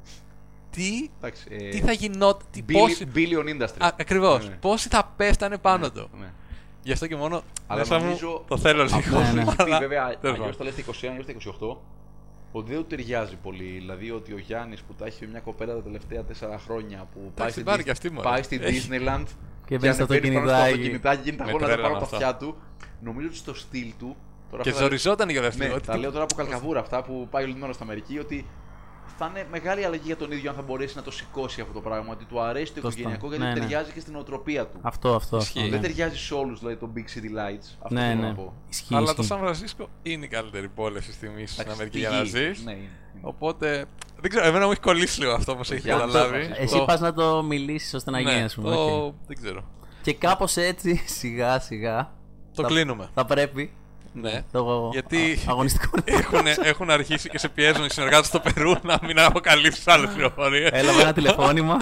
Τι θα γινόταν. Billion industry. Ακριβώς. Πόσοι θα πέφτανε πάνω του. Γι' αυτό και μόνο. Αλλά νομίζω το θέλω λίγο. Βέβαια, αλλιώς τα λέει στα 21 έως τα 28, ότι δεν του ταιριάζει πολύ. Δηλαδή ότι ο Γιάννης που τα έχει μια κοπέλα τα τελευταία 4 χρόνια που πάει στη Disneyland και μπαίνει στο αυτοκινητάκι και γίνει τα γόνατα πάνω από τα αυτιά του. Νομίζω ότι στο στυλ του. Και ζοριζόταν για δεύτερο. Ναι, τα λέω τώρα από καλκαβούρα αυτά που πάει όλη την ώρα στην Αμερική, ότι θα είναι μεγάλη αλλαγή για τον ίδιο αν θα μπορέσει να το σηκώσει αυτό το πράγμα. Ότι του αρέσει το οικογενειακό γιατί ταιριάζει και στην νοοτροπία του. Αυτό. Δεν ταιριάζει σε όλους, δηλαδή το Big City Lights. Αυτό θέλω να πω. Αλλά το Σαν Φρανσίσκο είναι η καλύτερη πόλη αυτή τη στιγμή στην Αμερική για να ζεις. Οπότε. Δεν ξέρω, εμένα μου έχει κολλήσει λίγο αυτό όπως έχει καταλάβει. Εσύ πας να το μιλήσεις ώστε να γίνει, ας πούμε. Δεν ξέρω. Και κάπως έτσι σιγά σιγά. Το κλείνουμε. Θα πρέπει. Ναι, γιατί έχουν αρχίσει και σε πιέζουν οι συνεργάτες στο Περού να μην αποκαλύψεις άλλες πληροφορίες. Έλαβα ένα τηλεφώνημα.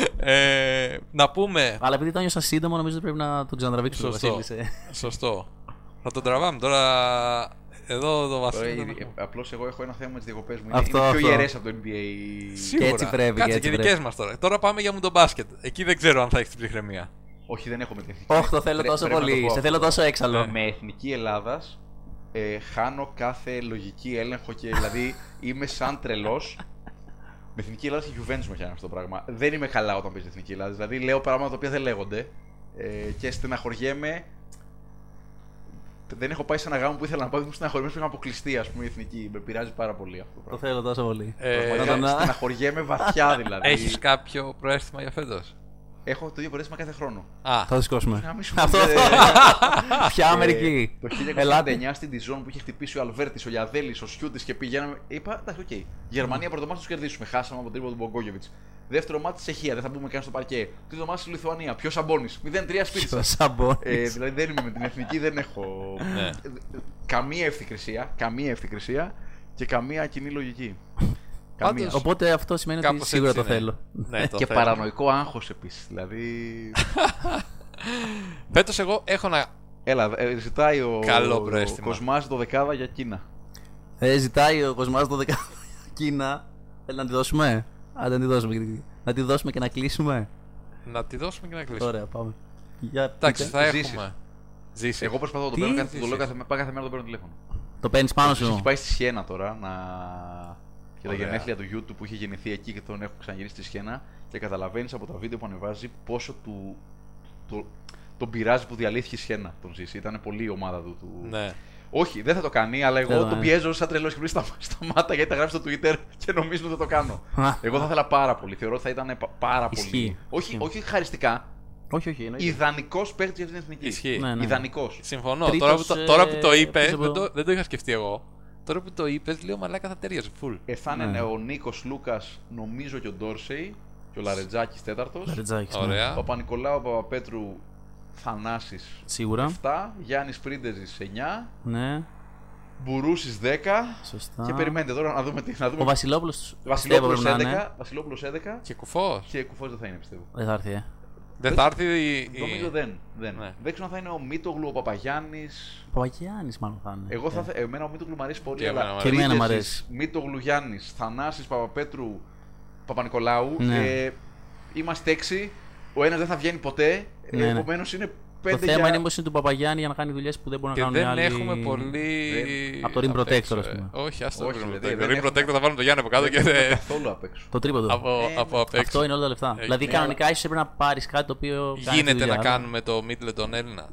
Να πούμε. Αλλά επειδή το νιώσα σύντομο, νομίζω ότι πρέπει να τον ξανατραβήξουμε. Σωστό. Θα τον τραβάμε τώρα. Εδώ το βασίλειο. Απλώς εγώ έχω ένα θέμα με τις διακοπές μου. Είναι πιο ιερές από το NBA. Και έτσι πρέπει. Κάτσε και δικές μας τώρα. Τώρα πάμε για μουντομπάσκετ. Εκεί δεν ξέρω αν θα έχει την ψυχραιμία. Όχι, δεν έχω με την εθνική. Όχι, το θέλω τόσο πολύ. Σε θέλω τόσο έξαλλο. Με εθνική Ελλάδας χάνω κάθε λογική έλεγχο και δηλαδή είμαι σαν τρελός. Με εθνική Ελλάδα και Juventus μου χάνει αυτό το πράγμα. Δεν είμαι καλά όταν παίζει εθνική Ελλάδα. Δηλαδή λέω πράγματα τα οποία δεν λέγονται και στεναχωριέμαι. Δεν έχω πάει σε ένα γάμο που ήθελα να πάω, ήμουν στεναχωρημένος που είχα αποκλειστεί, ας πούμε, η εθνική. Με πειράζει πάρα πολύ αυτό. Το θέλω τόσο πολύ. Στεναχωριέμαι βαθιά δηλαδή. Έχεις κάποιο προαίσθημα για φέτος? Έχω το ίδιο προαίσθημα κάθε χρόνο. Θα το σηκώσουμε. Αυτό. Ποια Αμερική. Το 1999 στην Dijon που είχε χτυπήσει ο Αλβέρτης, ο Γιαδέλης, ο Σιούτης και πηγαίναμε. Είπα, εντάξει, οκ. Γερμανία πρώτο μάτι του κερδίσουμε. Χάσαμε από τον τρίπο του Μπογκόγεβιτς. Δεύτερο μάτι Τσεχία, δεν θα μπούμε καν στο παρκέ. Τρίτο μάτι στη Λιθουανία. Ποιο Σαμπόνις. 0-3 σπίτι σας. Δηλαδή δεν είμαι με την εθνική, δεν έχω καμία ευθυκρισία και καμία κοινή λογική. Οπότε αυτό σημαίνει ότι σίγουρα το θέλω. Και παρανοϊκό άγχος επίσης. Δηλαδή. Φέτος εγώ έχω να. Έλα, ζητάει ο Κοσμάς το δεκάδα για Κίνα. Ζητάει ο Κοσμάς το δεκάδα για Κίνα. Θέλει να τη δώσουμε. Να τη δώσουμε. Να τη δώσουμε και να κλείσουμε. Να τη δώσουμε και να κλείσουμε. Ωραία, πάμε. Εντάξει, θα έχουμε. Ζήσει. Εγώ προσπαθώ το παίρνω κάθε μέρα το παίρνω τηλέφωνο. Το παίρνεις πάνω σου. Έχει πάει στη Σιένα τώρα για τα γενέθλια του YouTube που είχε γεννηθεί εκεί και τον έχω ξαναγυρίσει στη Σιένα και καταλαβαίνεις από τα βίντεο που ανεβάζει πόσο τον πειράζει που διαλύθηκε η Σιένα τον Ζήσει. Ήταν πολύ η ομάδα του. Ναι. Όχι, δεν θα το κάνει, αλλά εγώ τον πιέζω σαν τρελός και βρίσκω σταμάτα γιατί τα γράφει στο Twitter και νομίζω ότι θα το κάνω. Εγώ θα ήθελα πάρα πολύ. Θεωρώ ότι θα ήταν πάρα πολύ. Όχι χαριστικά. Όχι. Ιδανικός παίκτης για την εθνική. Ισχύει. Ιδανικός. Συμφωνώ. Τώρα που το είπε, δεν το είχα σκεφτεί εγώ. Τώρα που το είπες, λέω μαλάκα θα ταιριάζει. Φουλ. Θα είναι ο Νίκος Λούκας, νομίζω και ο Ντόρσεϊ και ο Λαρετζάκης τέταρτος. Ωραία. Ο Παπα-Νικολάου, ο Παπαπέτρου, Θανάσης σίγουρα. 7. Γιάννης Πρίντεζης 9. Ναι. Μπουρούσης 10. Σωστά. Και περιμένετε τώρα να δούμε. Ο Βασιλόπουλος 11. Βασιλόπουλος 11. Και Κουφός. Και Κουφός δεν θα είναι, πιστεύω. Δεν θα έρθει, Δεν θα έρθει Νομίζω δεν. Δεν ξέρω αν θα είναι ο Μίτογλου, ο Παπαγιάννης. Ο Παπαγιάννης μάλλον θα είναι. Εμένα ο Μίτογλου μου αρέσει πολύ. Και εμένα μου αρέσει. Μίτογλου Γιάννης, Θανάσης, Παπαπέτρου, Παπα-Νικολάου. Είμαστε 6. Ο ένας δεν θα βγαίνει ποτέ. Επομένως είναι 5. Το θέμα είναι πως είναι του Παπαγιάννη για να κάνει δουλειές που δεν μπορούν να κάνουν οι άλλοι. Και δεν έχουμε πολύ. Από το Rim Protector, ας πούμε. Όχι, ας το Rim Protector θα βάλουμε το Γιάννη από κάτω και δεν. Καθόλου απ' έξω. Το τρίποντο. Από απ' έξω. Αυτό είναι όλα τα λεφτά. Δηλαδή κανονικά ίσως πρέπει να πάρεις κάτι το οποίο. Γίνεται να κάνουμε το Μίτλε τον Έλληνα.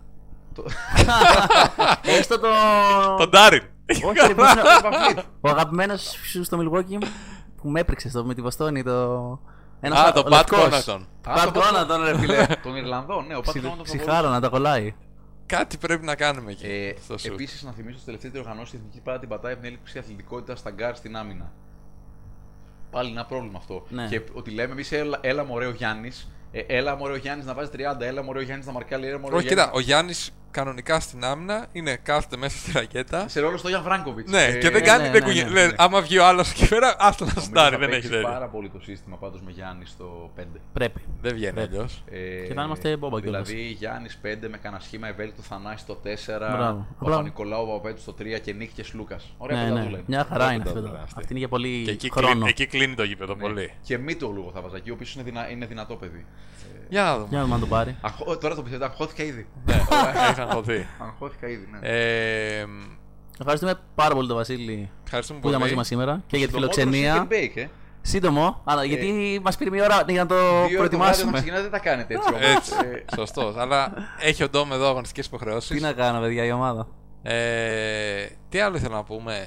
Έστω το. Τον Ντάριν. Ο αγαπημένος σου στο Milwaukee που με έπρεξε με τη Βοστόνη. Τον Πατ Κόνατον. Πατ Κόνατον, ρε φίλε. Τον Ιρλανδό, ναι, ο Πατ Κόνατον. Ψυχάρο να τα κολλάει. Κάτι πρέπει να κάνουμε εκεί. Επίσης, να θυμίσω στις τελευταίες διοργανώσεις η Εθνική πάντα την πατάει την έλλειψη αθλητικότητας στα γκάρ στην άμυνα. Πάλι ένα πρόβλημα αυτό. Ναι. Και ότι λέμε εμείς, έλα μωρέ ο Γιάννης, έλα μωρέ ο Γιάννης να βάζει 30, έλα μωρέ ο Γιάννης να μαρκάλει, έλα μωρέ ο Γιάννης. Κοίτα, ο Γιάννης κανονικά στην άμυνα είναι κάθεται μέσα στη ρακέτα. Σε ρόλο στο Γιάν Βράνκοβιτς. Ναι, και δεν κάνει. ναι. Άμα βγει ο άλλος εκεί πέρα, άστο να σουτάρει. Δεν έχει τέτοιο. πάρα πολύ το σύστημα πάντως με Γιάννη στο 5. Πρέπει. Δεν βγαίνει αλλιώς. Και θα είμαστε μπόμπα κιόλας. Δηλαδή Γιάννης 5 με κανένα σχήμα ευέλικτο Θανάση στο 4. Μπράβο. Παπα-Νικολάου Παπαπέτρου στο 3 και Νίκ και Σλούκας. Ωραία Ναι, πενταδούλα. ναι. Μια χαρά είναι πενταδούλα αυτό. αυτή. Αυτή είναι για πολύ Και εκεί χρόνο. εκεί κλείνει το γήπεδο πολύ. Και Μίτογλου θα βάζα εκεί, ο οποίος είναι δυνατό παιδί. Για να δούμε. Για να δούμε αν το πάρει. Τώρα το πιστεύετε, αγχώθηκα ήδη. Ναι, έχει αγχωθεί. Αγχώθηκα ήδη, ναι. Ευχαριστούμε πάρα πολύ τον Βασίλη Ευχαριστούμε που ήταν μαζί πολύ. μας σήμερα και για τη Συντομότερο φιλοξενία. chicken bake, Σύντομο, αλλά γιατί μας πήρε μια ώρα για να το 2 ώρα το βράδυ όταν προετοιμάσουμε. ξεκινάτε δεν τα κάνετε έτσι όμως. Έτσι, σωστός. Αλλά έχει ο Ντόμ εδώ αγωνιστικές Τι υποχρεώσεις. να κάνω, παιδιά, η ομάδα. Τι άλλο ήθελα να πούμε.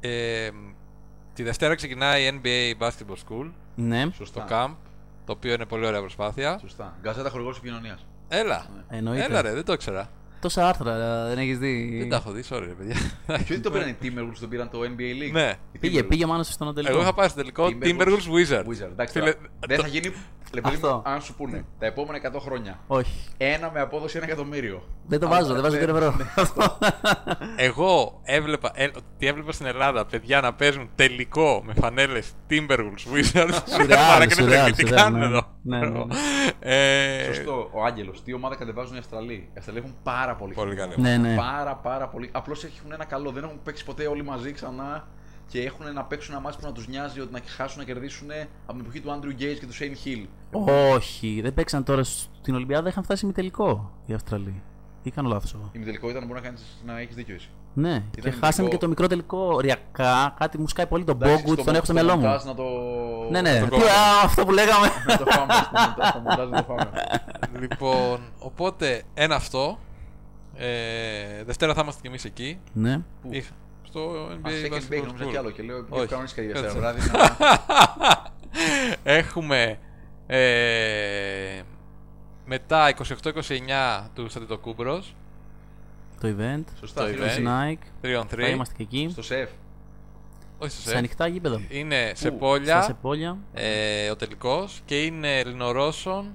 Τη Δευτέρα ξεκινάει η NBA Basketball School Ναι, στο camp, το οποίο είναι πολύ ωραία προσπάθεια. Σωστά. Γκαζέτα χορηγός επικοινωνίας. Έλα, εννοείται. έλα ρε, δεν το ήξερα. Τόσα άρθρα δεν έχεις δει. Δεν τα έχω δει, sorry ρε παιδιά. Ποιο το πήραν οι Timberwolves, τον πήραν το NBA League. Ναι. Οι Πήγε Timberwolves. μάλλον στον τελικό. Εγώ είχα πάει στο τελικό Timberwolves Wizards. Wizard. Εντάξει, Φίλε, τώρα, δεν θα γίνει. Παιδί μου, Αυτό. αν σου πούνε τα επόμενα 100 χρόνια. Όχι. Ένα με απόδοση 1 εκατομμύριο. Δεν το βάζω, δεν βάζω και ευρώ. Εγώ έβλεπα, τι έβλεπα στην Ελλάδα, παιδιά να παίζουν τελικό με φανέλες Timberwolves Wizards. Σουρεάλ, Τι σουρεάλ, κάνουν ναι. εδώ. Ναι, ναι, ναι. Σωστό, ο Άγγελος. Τι ομάδα κατεβάζουν οι Αυστραλοί. Οι Αυστραλοί έχουν πάρα πολύ Πολύ χρόνο. καλή. Ναι, ναι. Πάρα πολύ. Απλώς έχουν ένα καλό. Δεν έχουν παίξει ποτέ όλοι μαζί ξανά και έχουν να παίξουν ένα μάτς που να τους νοιάζει ότι να χάσουν να κερδίσουν από την εποχή του Andrew Gaze και του Shane Hill. Όχι, δεν παίξαν τώρα στην Ολυμπιάδα, είχαν φτάσει με τελικό οι Αυστραλοί. Ή κάνω λάθος εγώ. Η μη τελικό ήταν, μπορεί να έχεις δίκιο εσύ. Ναι, και Ήταν χάσανε τελικό. και το μικρό τελικό οριακά. Κάτι μου σκάει πολύ τον Εντάξει, Μπόγκουτ, τον έχω στο μυαλό μου. μοντάζ να το... Ναι, ναι, το τι, κόβω. αυτό που λέγαμε. Να το φάμε. Στο μοντάζ να το φάμε. Λοιπόν, οπότε ένα αυτό. Δευτέρα θα είμαστε κι εμείς εκεί. Ναι. Στο NBA Second Basketball bake νόμιζα κι άλλο και λέω επειδή Όχι. κανονίστηκα για Έτσι. βράδυ. Έχουμε μετά 28-29 του Αντιτοκούμπρος, Το event. Σωστά, Το φίλε. event. Nike. 3 on 3. Θα είμαστε και εκεί. Στο σεφ. Όχι στο Σε σεφ. ανοιχτά γήπεδα. Είναι σε Πού? Στα πόλια Σεπόλια. ο τελικός και είναι Ελληνορώσων,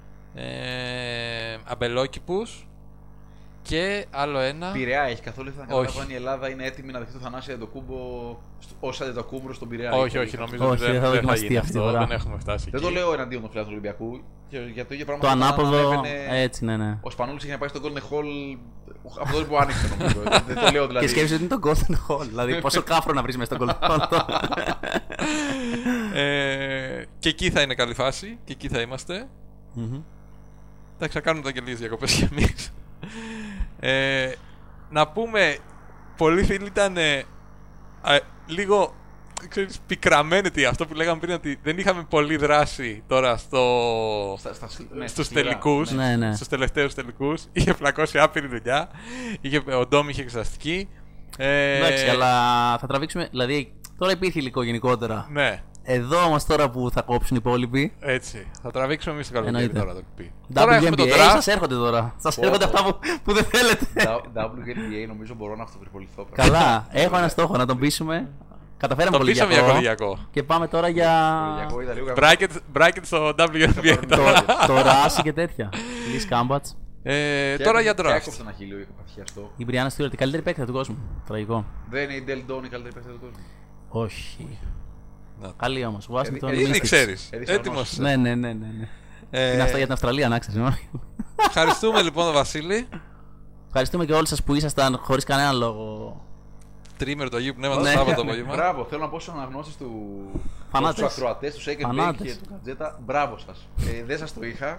Αμπελόκηπους και άλλο ένα. Πειραιά έχει καθόλου ήθελα να Όχι. καταλάβω αν η Ελλάδα είναι έτοιμη να δεχτεί το Θανάση Αντετοκούμπο ως Αντετοκούμπρο στον Πειραιά. Όχι, όχι, νομίζω Όχι, ότι δεν θα δεν θα δοκιμαστεί γίνει αυτή τη αυτό. φορά. Δεν έχουμε φτάσει Δεν το εκεί. λέω εναντίον των φιλάθλων του Ολυμπιακού. Για το ίδιο πράγμα Το θα ανάποδο. ανέβαινε- Έτσι, ναι, ναι. Ο Σπανούλης είχε να πάει στο Golden Hall από τότε που άνοιξε νομίζω. Δεν το λέω δηλαδή. Και σκέφτεσαι ότι είναι το Golden Hall. Δηλαδή, πόσο κάφρο να βρει μέσα στο Golden Hall. Και εκεί θα είναι καλή φάση και εκεί θα είμαστε. Μμμ. Εντάξει, θα κάνουμε και λίγες διακοπές κι εμείς. Να πούμε, πολλοί φίλοι ήταν λίγο, ξέρεις, πικραμένοι αυτό που λέγαμε πριν, ότι δεν είχαμε πολλή δράση τώρα στους τελικούς, Ναι, ναι. στους τελευταίους τελικούς. Είχε πλακώσει άπειρη δουλειά, ο Ντόμ είχε εξεταστική. Εντάξει, αλλά θα τραβήξουμε. Δηλαδή, τώρα υπήρχε υλικό γενικότερα. Ναι, Εδώ όμως τώρα που θα κόψουν οι υπόλοιποι. έτσι. Θα τραβήξουμε εμείς το καλοκαίρι Εννοείται. τώρα το κουπί. Τώρα έχουμε το WNBA draft. σας έρχονται τώρα. Σας έρχονται αυτά που δεν θέλετε. WNBA νομίζω μπορώ να αυτοπεριποληθώ. Καλά, έχω ένα στόχο να τον πείσουμε. Καταφέραμε Το πολύ πείσαμε για κολυγιακό. Και πάμε τώρα για Εγώ είδα λίγο Bracket στο WNBA. το Ράσι και τέτοια. Λις Κάμπατς. Τώρα για draft. Έκοψε ένα χείλιο για παθιαστό. Η Μπριάννα Στιούαρτ, η καλύτερη παίκτρια του κόσμου. Τραγικό. Δεν είναι η Ντέλ Ντόν η καλύτερη παίκτη του κόσμου. Όχι. Να. Καλή όμως. Washington Ήδη Ήδη Mystics. ξέρεις. Έδειξα Έτοιμος. Ναι, ναι, ναι, ναι. Είναι αυτά για την Αυστραλία, να ξέρεις. Ευχαριστούμε λοιπόν τον Βασίλη. Ευχαριστούμε και όλους σας που ήσασταν χωρίς κανένα λόγο. Τρίμερο το Αγίου Πνεύματος Ναι. το Σάββατο απόγευμα. Μπράβο, θέλω να πω στους αναγνώσεις του. Φανάτες. Στους ακροατές, του Shake and Bake Φανάτες. και του Κατζέτα. Μπράβο σας. Δεν σας το είχα.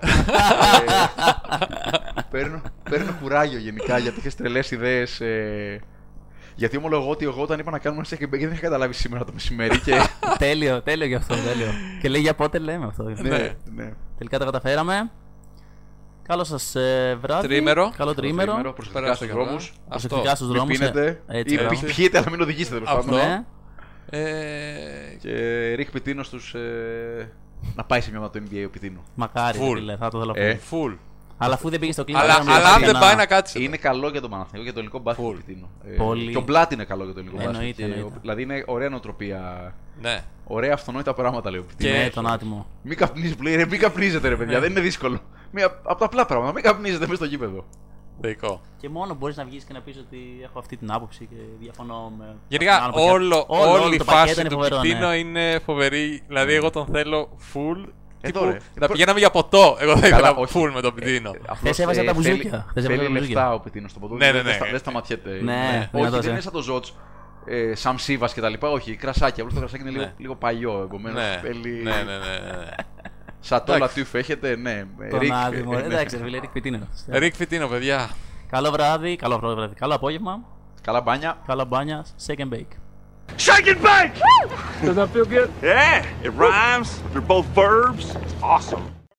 Παίρνω κουράγιο γενικά γιατί είχες τρελές ιδέες. Γιατί ομολογώ ότι εγώ όταν είπα να κάνουμε ένα Shake and Bake δεν είχα καταλάβει σήμερα το μεσημέρι. Και... Τέλειο, τέλειο γι' αυτό, τέλειο. Και λέει για πότε λέμε αυτό. ναι, ναι. Τελικά τα καταφέραμε. Καλό σας βράδυ. Τρίμερο. Καλό τρίμερο. Προσεκτικά Περάστε στους καλά. δρόμους. Προσεκτικά στους Μην δρόμους. πίνετε. Έτσι, Ή μπράβο. πιείτε, αλλά μην οδηγήσετε τέλος Αυτό. πάντων. Ναι. Και ρίχνει πιτίνο στους. Να πάει σε μια ομάδα του NBA ο πιτίνο. Μακάρι, Full. φίλε, θα το θέλω πολύ. Full. Αλλά αφού δεν πήγε στο κλίμα. Αλλά αν δεν πάει να κάτσει. Είναι καλό για τον Παναθηναϊκό και το ελληνικό μπάσκετ Full. ο πιτίνο. Πολύ. Και ο Μπλάτ είναι καλό για το ελληνικό μπάσκετ. Εννοείται, Και εννοείται. Δηλαδή είναι ωραία νοοτροπία. Ναι. Ωραία αυτονόητα πράγματα λέει ο πιτίνο. Και- Ναι, τον άτιμο. Μην καπνίζετε, λέει, ρε, μην καπνίζετε, ρε παιδιά. Δεν είναι δύσκολο. Από τα απλά πράγματα. Μην καπνίζετε μέσα στο γήπεδο. Θεϊκό. Και μόνο μπορείς να βγεις και να πεις ότι έχω αυτή την άποψη και διαφωνώ με. Γενικά όλη η το φάση πακέτο του φοβερό, Πιτίνο ναι. είναι φοβερή. Δηλαδή, εγώ τον θέλω full. Εδώ, ρε. Να πηγαίναμε για ποτό. Εγώ θα Καλά, ήθελα όχι. full με τον Πιτίνο. Χθες έβαζε τα μπουζούκια. Χθες έβαζε Θέλει τα μπουζούκια. λεφτά ο Πιτίνος στο ποδόσφαιρο. Ναι, ναι, ναι. Δεν σταματιέται. Ναι, Όχι, δυνατός, δεν είναι σαν το Ζότς. Σαν Σίβας και τα λοιπά. Όχι, κρασάκι. Απλώς το κρασάκι είναι Ναι. λίγο παλιό. Επομένως Ναι, θέλει. ναι. Σαν το Εντάξει. Λατιούφ έχετε, ναι. Τον Ρικ, άδειμο. ναι. Εντάξει, ρε φίλε, Ρικ Πιτίνο. Ρικ Πιτίνο, παιδιά. Καλό βράδυ, καλό απόγευμα. Καλά μπάνια. Καλά μπάνια, shake and bake. Shake and bake! Does that feel good? Yeah, it rhymes. They're both verbs. It's awesome.